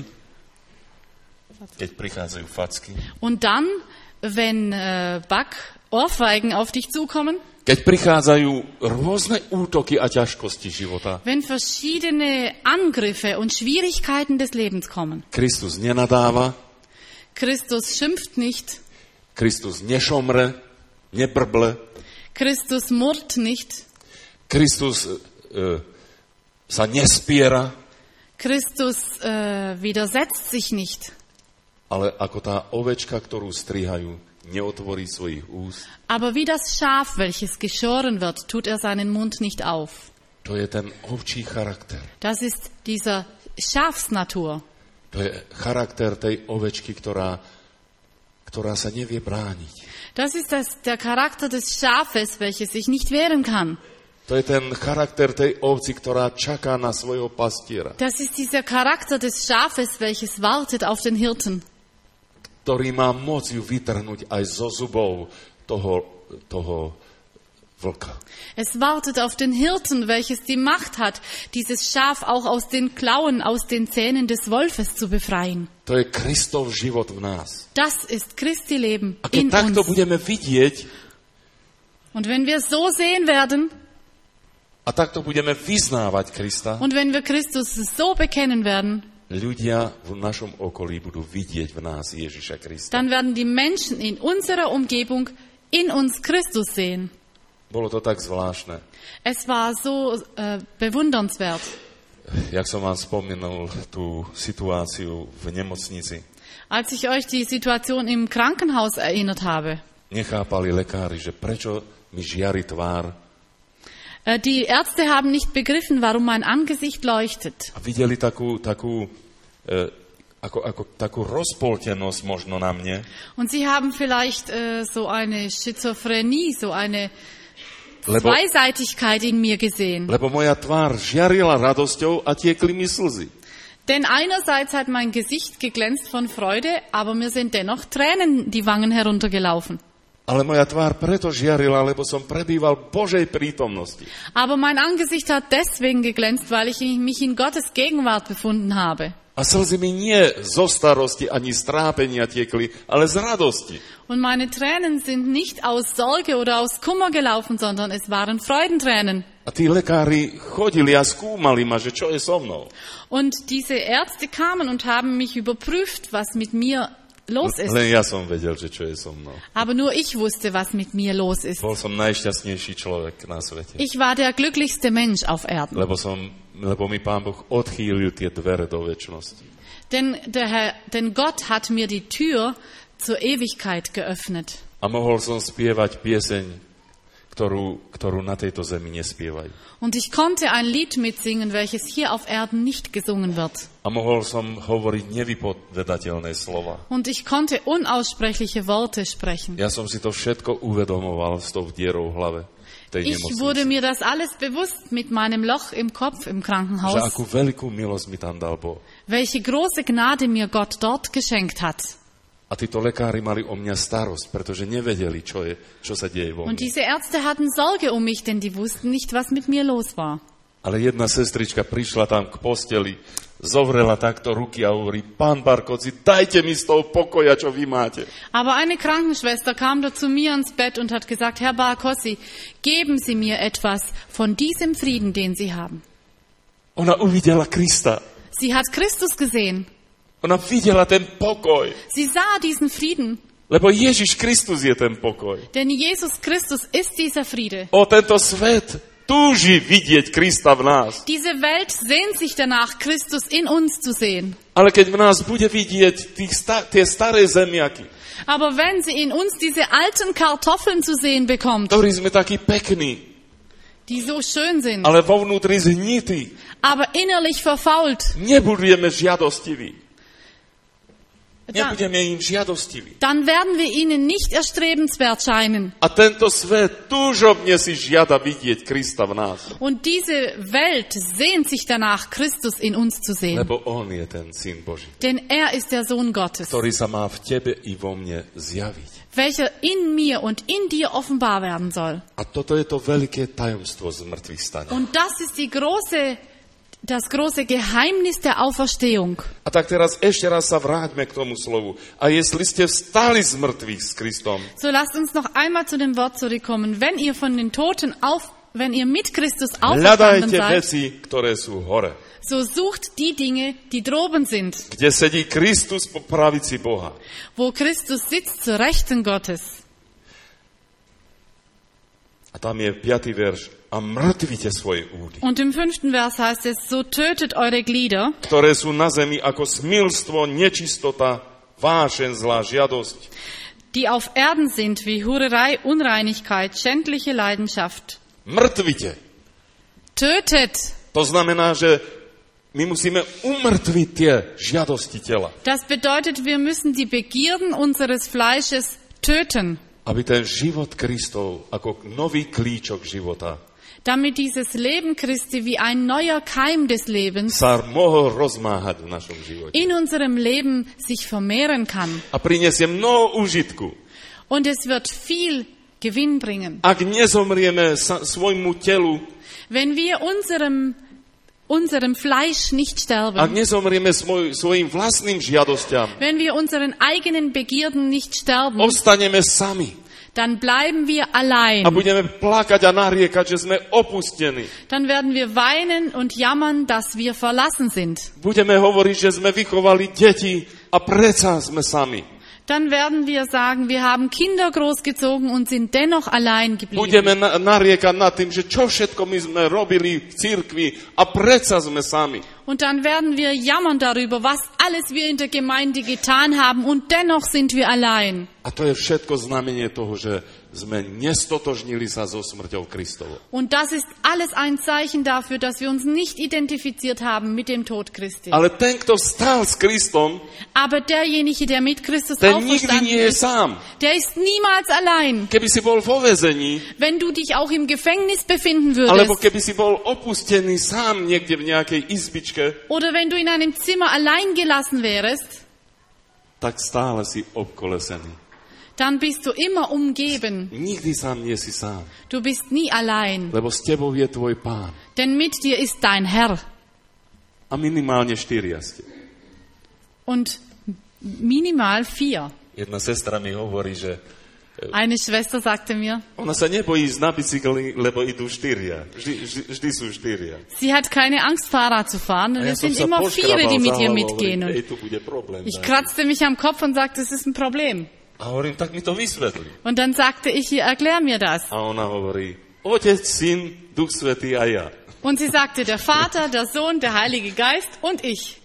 facky, Und dann, wenn Ohrfeigen auf dich zukommen, keď prichádzajú rôzne útoky a ťažkosti života, wenn verschiedene Angriffe und Schwierigkeiten des Lebens kommen, Kristus nenadáva, Christus schimpft nicht, Kristus nešomre, nebrble, Christus murrt nicht, Kristus sa nespiera, Christus widersetzt sich nicht. ale ako tá ovečka, ktorú strihajú, neotvorí svojich úst. Aber wie das Schaf, welches geschoren wird, tut er seinen Mund nicht auf. To je ten ovčí charakter. Das ist dieser Schafsnatur. To je charakter tej ovečky, ktorá sa nevie brániť. Das ist der Charakter des Schafes, welches sich nicht wehren kann. To je ten charakter tej ovci, ktorá čaká na svojho pastiera, Das ist dieser Charakter des Schafes, welches wartet auf den Hirten. ktorý má moc ju vytrhnúť aj zo zubov toho vlka. Es wartet auf den Hirten, welches die Macht hat, dieses Schaf auch aus den Klauen, aus den Zähnen des Wolfes zu befreien. To je Kristov život v nás. Das ist Christi Leben A keď in takto uns. budeme vidieť Und wenn wir so sehen werden a takto budeme vyznávať Krista, und wenn wir Christus so bekennen werden, ľudia v našom okolí budú vidieť v nás Ježiša Krista. dann werden die Menschen in unserer Umgebung in uns Christus sehen. Bolo to tak zvláštne. Es war so bewundernswert. Jak som vám spomenul tú situáciu v nemocnici, Als ich euch die Situation im Krankenhaus erinnert habe, nechápali lekári, že prečo mi žiari tvár. Die Ärzte haben nicht begriffen, warum mein Angesicht leuchtet. A videli takú rozpoltenosť možno na mne. Und sie haben vielleicht so eine Schizophrenie, so eine Zweiseitigkeit in mir gesehen. Lebo moja tvár žiarila radosťou a tiekli mi slzy. Denn einerseits hat mein Gesicht geglänzt von Freude, aber mir sind dennoch Tränen die Wangen heruntergelaufen. Ale moja tvár preto žiarila, lebo som prebýval v Božej prítomnosti. Aber mein Angesicht hat deswegen geglänzt, weil ich mich in Gottes Gegenwart befunden habe. A slzy mi nie zo starosti ani z trápenia tiekli, ale z radosti. Und meine Tränen sind nicht aus Sorge oder aus Kummer gelaufen, sondern es waren Freudentränen. A tí lekári chodili a skúmali ma, že čo je so mnou. Und diese Ärzte kamen und haben mich überprüft, was mit mir los ist. Len ja som vedel, že čo je so mnou. Aber nur ich wusste, was mit mir los ist. Bol som najšťastnejší človek na svete. Ich war der glücklichste Mensch auf Erden. Lebo mi Pán Boh odchýlil tie dvere do večnosti. Denn Gott hat mir die Tür zur Ewigkeit geöffnet. A mohol som spievať pieseň, ktorú na tejto zemi nespievajú. Und ich konnte ein Lied mitsingen, welches hier auf Erden nicht gesungen wird. A mohol som hovoriť nevypovedateľné slova. Und ich konnte unaussprechliche Worte sprechen. Ja som si to všetko uvedomoval s tou dierou v hlave. Ich wurde mir das alles bewusst mit meinem Loch im Kopf im Krankenhaus. Že akú veľkú milosť mi tam dal Boh. Welche große Gnade mir Gott dort geschenkt hat. A títo lekári mali o mňa starosť, pretože nevedeli, čo sa deje vo mne. Und diese Ärzte hatten Sorge um mich, denn die wussten nicht, was mit mir los war. Ale jedna sestrička prišla tam k posteli, zovrela takto ruky a hovorí: Pán Barkoci, dajte mi z toho pokoja, čo vy máte. Aber eine Krankenschwester kam da zu mir ins Bett und hat gesagt: Herr Barkoci, geben Sie mir etwas von diesem Frieden, den Sie haben. Ona uvidela Krista. Sie hat Christus gesehen. Ona videla ten pokoj. Sie sah diesen Frieden. Lebo Ježiš Kristus je ten pokoj. Denn Jesus Christus ist dieser Friede. Tento svet túži vidieť Krista v nás. Diese Welt sehnt sich danach, Christus in uns zu sehen. Ale keď v nás bude vidieť tie staré zemiaky, aber wenn sie in uns diese alten Kartoffeln zu sehen bekommt, ktorí sme takí pekní, die so schön sind, ale vo vnútri zhnití, aber innerlich verfault, nebudeme žiadostiví. Nebudeme im žiadostiví. Dann werden wir ihnen nicht erstrebenswert scheinen. A tento svet túžobne si žiada vidieť Krista v nás. Und diese Welt sehnt sich danach, Christus in uns zu sehen. Lebo on je ten Syn Boží. Denn er ist der Sohn Gottes, ktorý sa má v tebe i vo mne zjaviť. welcher in mir und in dir offenbar werden soll. A toto je to veľké tajomstvo zmrtvých stania. Und das ist das große Geheimnis der Auferstehung. A tak teraz ešte raz sa vráťme k tomu slovu. A jestli ste vstali z mŕtvych s Kristom, So lasst uns noch einmal zu dem Wort zurückkommen. Wenn ihr mit Christus auferstanden hľadajte seid, veci, ktoré sú hore, so sucht die Dinge, die droben sind, kde sedí Kristus po pravici Boha. wo Christus sitzt zur Rechten Gottes. A tam je 5. verš. A mŕtvite svoje údy, Und im 5. Vers heißt es, so tötet eure Glieder, ktoré sú na zemi ako smilstvo, nečistota, vášeň, zlá žiadosť. die auf Erden sind wie Hurerei, Unreinigkeit, schändliche Leidenschaft. Mŕtvite. Tötet. To znamená, že my musíme umrtviť tie žiadosti tela. Das bedeutet, wir müssen die Begierden unseres Fleisches töten, Aby ten život Kristov ako nový klíčok života damit dieses Leben Christi wie ein neuer Keim des Lebens sa mohol rozmáhať v našom živote. in unserem Leben sich vermehren kann. A prinesie mnoho užitku. Und es wird viel Gewinn bringen. Ak nezomrieme svojmu telu, Wenn wir unserem Fleisch nicht ak sterben, nezomrieme svojim vlastným žiadostiam, wenn wir unseren eigenen Begierden nicht sterben, ostaneme sami dann bleiben wir a allein. budeme plakať a nariekať, že sme opustení. Dann werden wir weinen und jammern, dass wir verlassen sind. Budeme hovoriť, že sme vychovali deti a predsa sme sami. Dann werden wir sagen, wir haben Kinder großgezogen und sind dennoch allein geblieben. Budeme nariekať nad tým, že čo všetko my sme robili v cirkvi a predsa sme sami. Und dann werden wir jammern darüber, was alles wir in der Gemeinde getan haben und dennoch sind wir allein. A to je všetko znamenie toho, že sme nestotožnili sa so smrťou Kristovou. Und das ist alles ein Zeichen dafür, dass wir uns nicht identifiziert haben mit dem Tod Christi. Ale ten, kto vstal s Kristom, Aber derjenige, der mit Christus ten nikdy auferstanden nie je ist, sám. der ist niemals allein. Keby si bol vo väzení, Wenn du dich auch im Gefängnis befinden alebo würdest, keby si bol opustený sám niekde v nejakej izbičke, oder wenn du in einem Zimmer allein gelassen wärest, tak stále si obkolesený. dann bist du immer umgeben. Nikdy sám nie si sám, Du bist nie allein, lebo s tebou je tvoj Pán. denn mit dir ist dein Herr. A minimálne 4 ste. Und minimal 4. Jedna sestra mi hovorí, že Eine Schwester sagte mir, ona sa nebojí ísť na bicykli, lebo idú 4. Vždy sú 4. sie hat keine Angst, Fahrrad zu fahren, denn A ja es som sind sa immer 4, die mit ihr poškrabal za hlavou, mitgehen. hovorím, Und tu bude problém. ich kratzte mich am Kopf und sagte, es ist ein Problem. A hovorím, tak mi to vysvetli. Und dann sagte ich ihr, erklär mir das. A ona hovorí, Otec, Syn, Duch Svätý a ja. Und sie sagte, der Vater, der Sohn, der Heilige Geist und ich.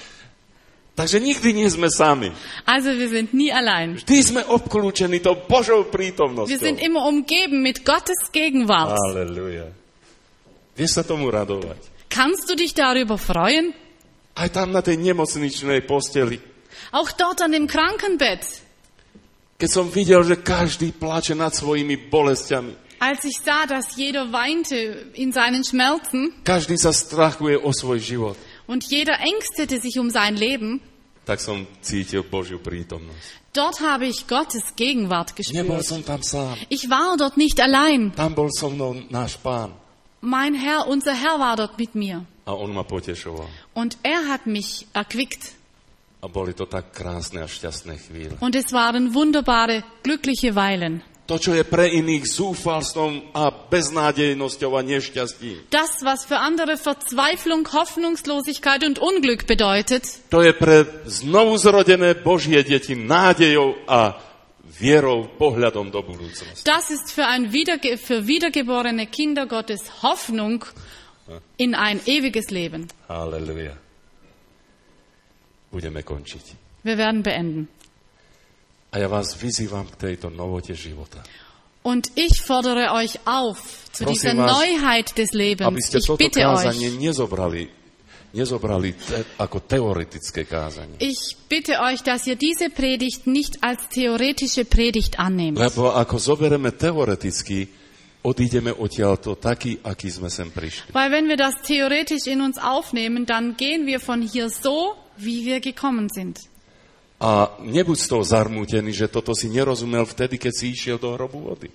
Takže nikdy nie sme sami. Also wir sind nie allein. Vždy sme obklúčení tou Božou Wir prítomnosťou. sind immer umgeben mit Gottes Gegenwart. Halleluja. Vieš sa tomu radovať. Kannst du dich darüber freuen? Aj tam na tej nemocničnej posteli. Auch dort an dem Krankenbett. Keď som videl, že každý plače nad svojimi bolestiami. Als ich sah, dass jeder weinte in seinen Schmerzen Každý sa strachuje o svoj život. und jeder ängstete sich um sein Leben, Tak som cítil Božiu prítomnosť. dort habe ich Gottes Gegenwart Nebol gespürt. som tam sám. Ich war dort nicht allein. Tam bol so mnou náš Pán. Mein Herr, unser Herr war dort mit mir. A on ma potešoval. Und er hat mich erquickt. A boli to tak krásne a šťastné chvíle. Und es waren wunderbare, glückliche Weilen. To, čo je pre iných zúfalstvom a beznádejnosťou a nešťastím. Das, was für andere Verzweiflung, Hoffnungslosigkeit und Unglück bedeutet, To je pre znovuzrodené Božie deti nádejou a vierou, pohľadom do budúcnosti. das ist für wiedergeborene Kinder Gottes Hoffnung in ein ewiges Leben. Halleluja. Budeme končiť. Wir werden beenden. A ja vás vyzývam k tejto novote života. Und ich fordere euch auf zu dieser Prosím vás, Neuheit des Aby Lebens. ste Ich toto bitte kázanie euch. nezobrali ako teoretické kázanie. Ich bitte euch, dass ihr diese Predigt nicht als theoretische Predigt annehmt. Lebo ako zoberieme teoreticky, odídeme odtiaľto taký, aký sme sem prišli. Weil wenn wir das theoretisch in uns aufnehmen, dann gehen wir von hier so, wie wir gekommen sind. A nebuď z toho zarmútený, že toto si nerozumel vtedy, keď si išiel do hrobu vody.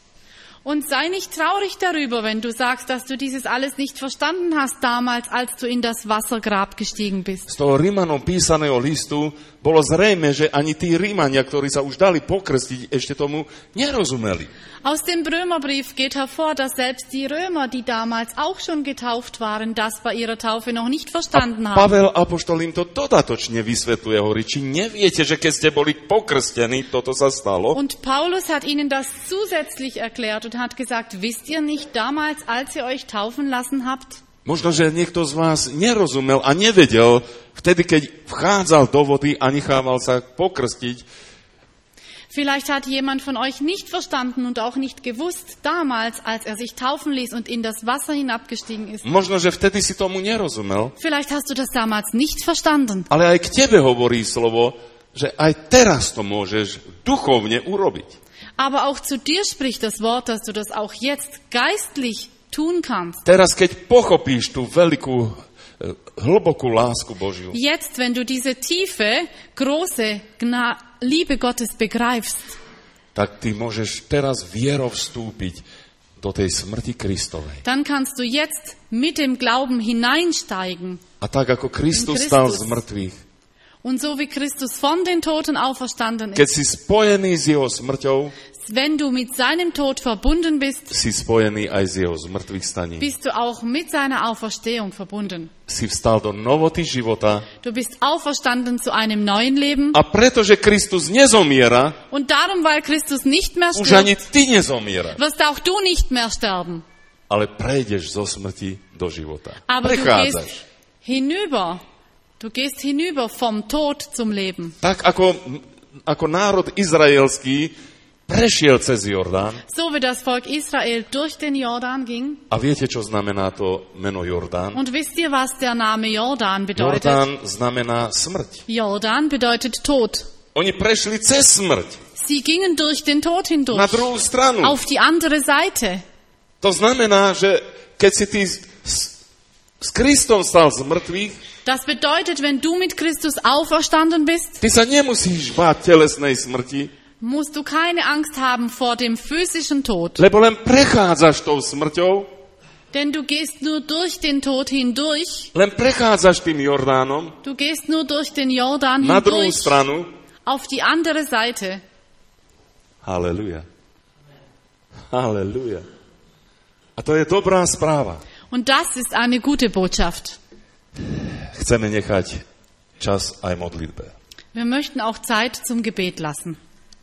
Und sei nicht traurig darüber, wenn du sagst, dass du dieses alles nicht verstanden hast damals, als du in das Wassergrab gestiegen bist. Z toho Rímanom písaného listu bolo zrejme, že ani tí Rímania, ktorí sa už dali pokrstiť, ešte tomu nerozumeli. Aus dem Römerbrief geht hervor, dass selbst die Römer, die damals auch schon getauft waren, das bei ihrer Taufe noch nicht verstanden A haben. Pavel Apoštol im to dodatočne vysvetľuje, hovorí, či neviete, že keď ste boli pokrstení, toto sa stalo? Und Paulus hat ihnen das zusätzlich erklärt und hat gesagt, wisst ihr nicht damals, als ihr euch taufen lassen habt? Možno, že niekto z vás nerozumel a nevedel, vtedy, keď vchádzal do vody a nechával sa pokrstiť. Vielleicht hat jemand von euch nicht verstanden und auch nicht gewusst, damals, als er sich taufen ließ und in das Wasser hinabgestiegen ist. Možno, že vtedy si tomu nerozumel, Vielleicht hast du das damals nicht verstanden. ale aj k tebe hovorí slovo, že aj teraz to môžeš duchovne urobiť. Aber auch zu dir spricht das Wort, dass du das auch jetzt geistlich tun kannst. Teraz, keď pochopíš tú veľkú, hlbokú lásku Božiu, Jetzt, wenn du diese tiefe, große Liebe Gottes begreifst, tak ty môžeš teraz vierou vstúpiť do tej smrti Kristovej. dann kannst du jetzt mit dem Glauben hineinsteigen. A tak ako Kristus Kristus. stal z mŕtvych, Und so wie Christus von den Toten auferstanden keď ist, si spojený s jeho smrťou, wenn du mit seinem Tod verbunden bist, si spojený aj s jeho zmrtvých staním. bist du auch mit seiner Auferstehung verbunden. Si vstal do novoty života Du bist auferstanden zu einem neuen Leben. a pretože Kristus nezomiera, Und darum, weil Christus nicht mehr už ani stirbt, ty nezomiera, wirst auch du nicht mehr sterben. ale prejdeš zo smrti do života. Aber du Prechádzaš. gehst hinüber. Du gehst hinüber vom Tod zum Leben. Tak ako národ izraelský prešiel cez Jordán. So wie das Volk Israel durch den Jordan ging. A viete, čo znamená to meno Jordán? Und wisst ihr, was der Name Jordan bedeutet? Jordán znamená smrť. Jordan bedeutet Tod. Oni prešli cez smrť. Sie gingen durch den Tod hindurch. Na druhú stranu. Auf die andere Seite. To znamená, že keď si ty s Kristom stal z mŕtvych, Das bedeutet, wenn du mit Christus auferstanden bist, ty sa nemusíš báť telesnej smrti, musst du keine Angst haben vor dem physischen Tod. lebo len prechádzaš tou smrťou, Denn du gehst nur durch den Tod hindurch. len prechádzaš tým Jordánom Du gehst nur durch den Jordan na druhú hindurch stranu. auf die andere Seite. Halleluja. Halleluja. A to je dobrá správa. Und das ist eine gute Botschaft. Chceme nechať čas aj modlitbe. Wir möchten auch Zeit zum Gebet lassen.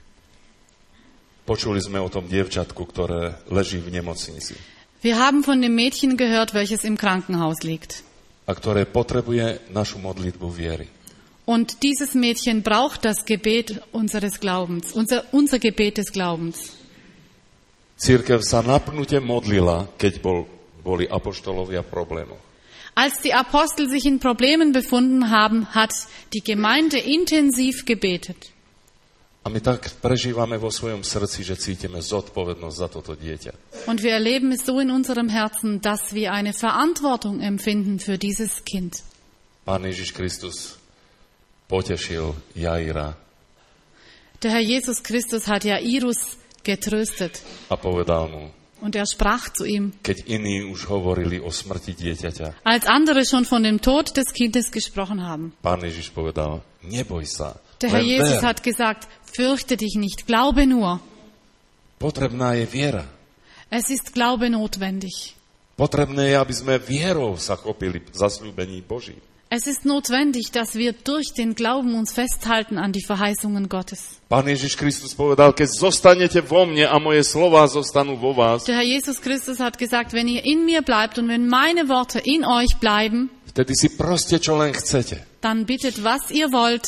Počuli sme o tom dievčatku, ktoré leží v nemocnici Wir haben von dem Mädchen gehört, welches im Krankenhaus liegt. a ktoré potrebuje našu modlitbu viery. Und dieses Mädchen braucht das Gebet unseres Glaubens, unser Gebet des Glaubens. Cirkev sa napnutie modlila, keď boli apoštolovia v problémoch. Als die Apostel sich in Problemen befunden haben, hat die Gemeinde intensiv gebetet. A my tak prežívame vo svojom srdci, že cítime zodpovednosť za toto dieťa. Und wir erleben es so in unserem Herzen, dass wir eine Verantwortung empfinden für dieses Kind. Pán Ježiš Kristus potešil Jaira Der Herr Jesus Christus hat Jairus getröstet a povedal mu, und er sprach zu ihm, keď iní už hovorili o smrti dieťaťa, als andere schon von dem Tod des Kindes gesprochen haben. Pán Ježiš povedal, neboj sa, Der Herr len Jesus ver. hat gesagt, fürchte dich nicht, glaube nur. Potrebná je viera. Es ist Glaube notwendig. Potrebné je, aby sme vierou sa chopili zasľúbení Boží. Es ist notwendig, dass wir durch den Glauben uns festhalten an die Verheißungen Gottes. Pán Ježiš Kristus povedal, keď zostanete vo mne a moje slová zostanú vo vás, Der Herr Jesus Christus hat gesagt, wenn ihr in mir bleibt und wenn meine Worte in euch bleiben, vtedy si proste, čo len chcete. dann bittet, was ihr wollt.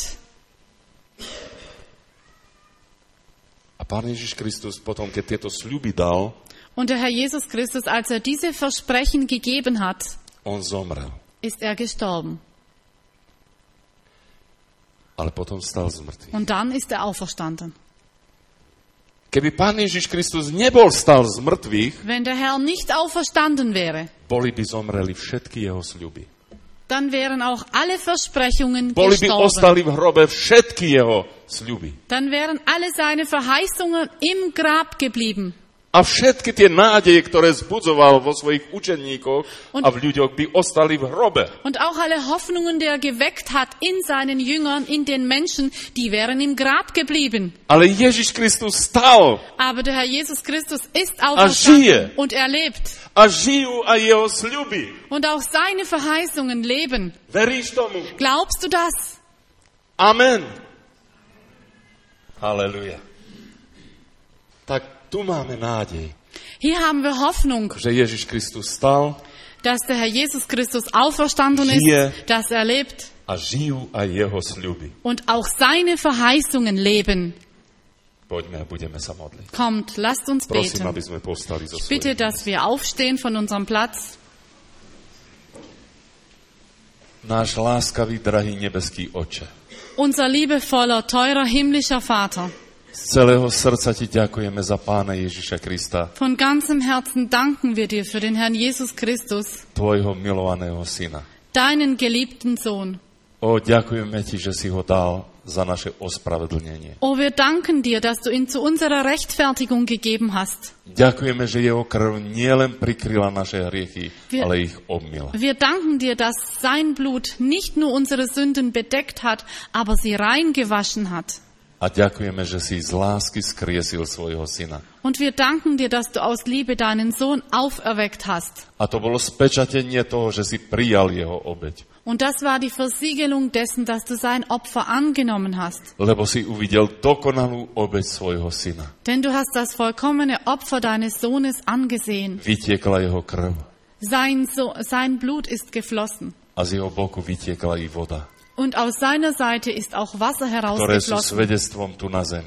A Pán Ježiš Kristus potom, keď tieto sľuby dal, Und der Herr Jesus Christus, als er diese Versprechen gegeben hat, on zomrel. ist er gestorben. Ale potom stal z mŕtvych. Und dann ist er auferstanden. Keby Pán Ježiš Kristus nebol stal z mŕtvych, Wenn der Herr nicht auferstanden wäre, boli by zomreli všetky jeho sľuby. dann wären auch alle Versprechungen Boli by gestorben. ostali v hrobe všetky jeho sľuby. Dann wären alle seine Verheißungen im Grab geblieben. A všetky tie nádeje, ktoré zbudzoval vo svojich učeníkoch a v ľuďoch, by ostali v hrobe. Und auch alle Hoffnungen, die er geweckt hat in seinen Jüngern, in den Menschen, die wären im Grab geblieben. Ale Ježiš Kristus stal Aber der Herr Jesus Christus ist žije. auferstanden und er lebt. a žijú aj jeho sľuby. Und auch seine Verheißungen leben. Veríš tomu? Glaubst du das? Amen. Halleluja. Tak tu máme nádej, Hier haben wir Hoffnung, že Ježiš Kristus stal dass der Herr Jesus Christus auferstanden Žije. ist, dass er lebt a žijú aj jeho sľuby. und auch seine Verheißungen leben. Poďme a budeme sa modliť. Kommt, lasst uns Prosím, aby beten. sme povstali zo Ich bitte, svojich dass wir aufstehen von unserem Platz. Náš láskavý, drahý nebeský Otče, Unser liebevoller, teurer himmlischer Vater, z celého srdca ti ďakujeme za Pána Ježiša Krista, von ganzem Herzen danken wir dir für den Herrn Jesus Christus, tvojho milovaného syna. deinen geliebten Sohn. O, ďakujeme ti, že si ho dal za naše ospravedlnenie. Oh, wir danken dir, dass du ihn zu unserer Rechtfertigung gegeben hast. Ďakujeme, že jeho krv nielen prikryla naše hriechy, ale ich obmyla. Wir danken dir, dass sein Blut nicht nur unsere Sünden bedeckt hat, aber sie rein gewaschen hat. A ďakujeme, že si z lásky skriesil svojho syna. Und wir danken dir, dass du aus Liebe deinen Sohn auferweckt hast. A to bolo spečatenie toho, že si prijal jeho obeť. Und das war die Versiegelung dessen, dass du sein Opfer angenommen hast. Lebo si uvidel dokonalú obeť svojho syna. Denn du hast das vollkommene Opfer deines Sohnes angesehen. Vytiekla jeho krv Sein Blut ist geflossen. a z jeho boku vytiekla i voda, Und aus seiner Seite ist auch Wasser ktoré sú herausgeflossen, svedectvom tu na zemi.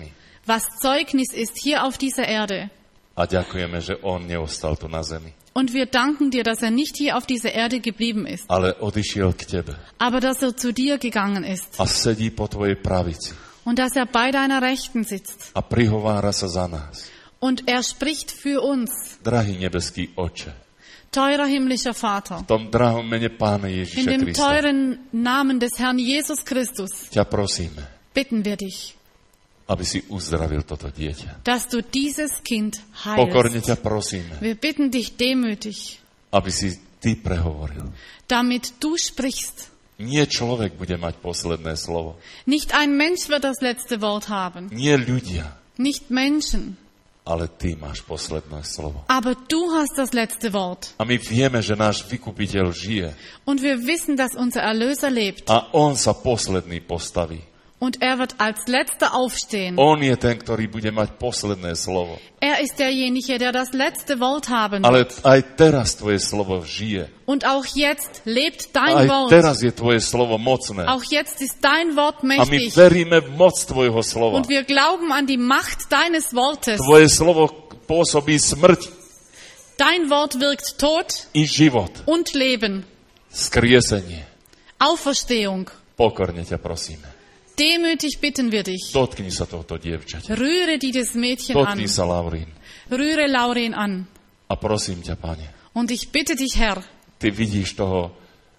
was Zeugnis ist hier auf dieser Erde. A ďakujeme, že on neostal tu na zemi, Und wir danken dir, dass er nicht hier auf dieser Erde geblieben ist, ale odišiel k tebe aber dass er zu dir gegangen ist a sedí po tvojej pravici und dass er bei deiner Rechten sitzt. a prihovára sa za nás. Und er spricht für uns. Drahý nebeský Oče, Teurer himmlischer Vater, v tom drahom mene Pána in Ježiša dem Krista teuren Namen des Herrn Jesus Christus ťa prosíme, bitten wir dich, aby si uzdravil toto dieťa. dass du dieses Kind Pokorne heilst. ťa prosíme, Wir bitten dich demütig, aby si ty prehovoril. damit du sprichst. Nie človek bude mať posledné slovo. Nicht ein Mensch wird das letzte Wort haben, Nie ľudia, nicht Menschen, ale ty máš posledné slovo. aber du hast das letzte Wort. A my vieme, že náš vykupiteľ žije Und wir wissen, dass unser Erlöser lebt a on sa posledný postaví. und er wird als letzter aufstehen. On je ten, ktorý bude mať posledné slovo. Er ist derjenige, der das letzte Wort haben Ale wird. aj teraz tvoje slovo žije. Und auch jetzt lebt dein Aj Wort. teraz je tvoje slovo mocné. Auch jetzt ist dein Wort A my mächtig. veríme v moc tvojho slova. Und wir glauben an die Macht deines Wortes. Tvoje slovo pôsobí smrť Dein Wort wirkt Tod i život. und Leben. Skriesenie. Auferstehung. Pokorne ťa prosíme. Demütig bitten wir dich. Dotkni sa tohto dievčaťa. Rühre dieses Mädchen an. Dotkni sa Laurín. Rühre Lauren an. A prosím ťa, Pane, Und ich bitte dich, Herr, ty vidíš toho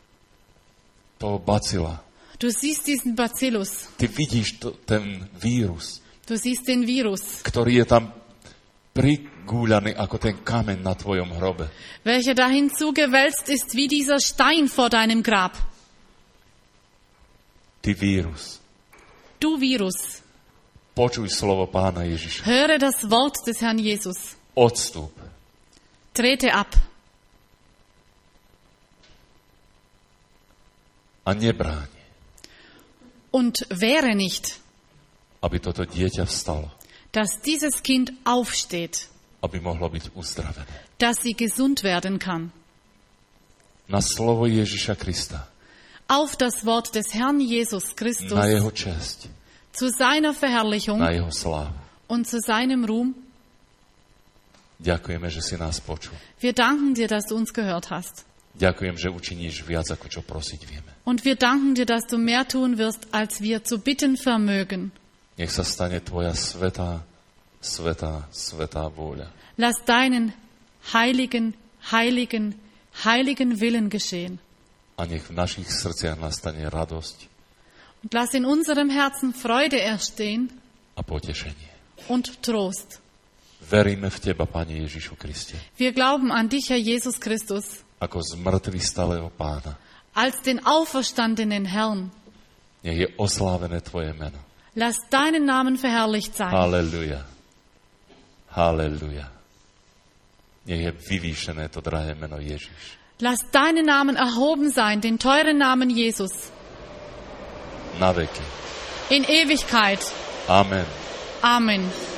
bacila. du siehst diesen Bacillus. Ty vidíš ten vírus, Du siehst den Virus, ktorý je tam prigúľaný ako ten kameň na tvojom hrobe. welcher dahin zugewälzt ist wie dieser Stein vor deinem Grab. Ty vírus. Du Virus, Počuj slovo Pána Ježiša. höre das Wort des Herrn Jesus. Odstúp. Trete ab A nebráň, und wehre nicht, aby toto dieťa vstalo. dass dieses Kind aufsteht, Aby mohlo byť uzdravené. dass sie gesund werden kann. Na slovo Ježiša Krista. Auf das Wort des Herrn Jesus Christus, Na jeho česť. zu seiner Verherrlichung Na jeho slávu. und zu seinem Ruhm. Ďakujeme, že si nás počul. Wir danken dir, dass du uns gehört hast. Ďakujem, že učiníš viac, ako čo prosiť vieme. Und wir danken dir, dass du mehr tun wirst, als wir zu bitten vermögen. Nech sa stane tvoja svätá, svätá, svätá vôľa. Lass deinen heiligen, heiligen, heiligen Willen geschehen. A nech v našich srdciach nastane radosť Und lass in unserem Herzen Freude erstehen a potešenie. und Trost. Veríme v Teba, Pane Ježišu Kriste, Wir glauben an dich, Herr Jesus Christus, ako zmrtvý stalého Pána. als den auferstandenen Herrn. Nech je oslávené Tvoje meno. Lass deinen Namen verherrlicht sein. Halleluja. Halleluja. Nech je vyvýšené to drahé meno Ježiš. Lass deinen Namen erhoben sein, den teuren Namen Jesus, Na veky. in Ewigkeit. Amen. Amen.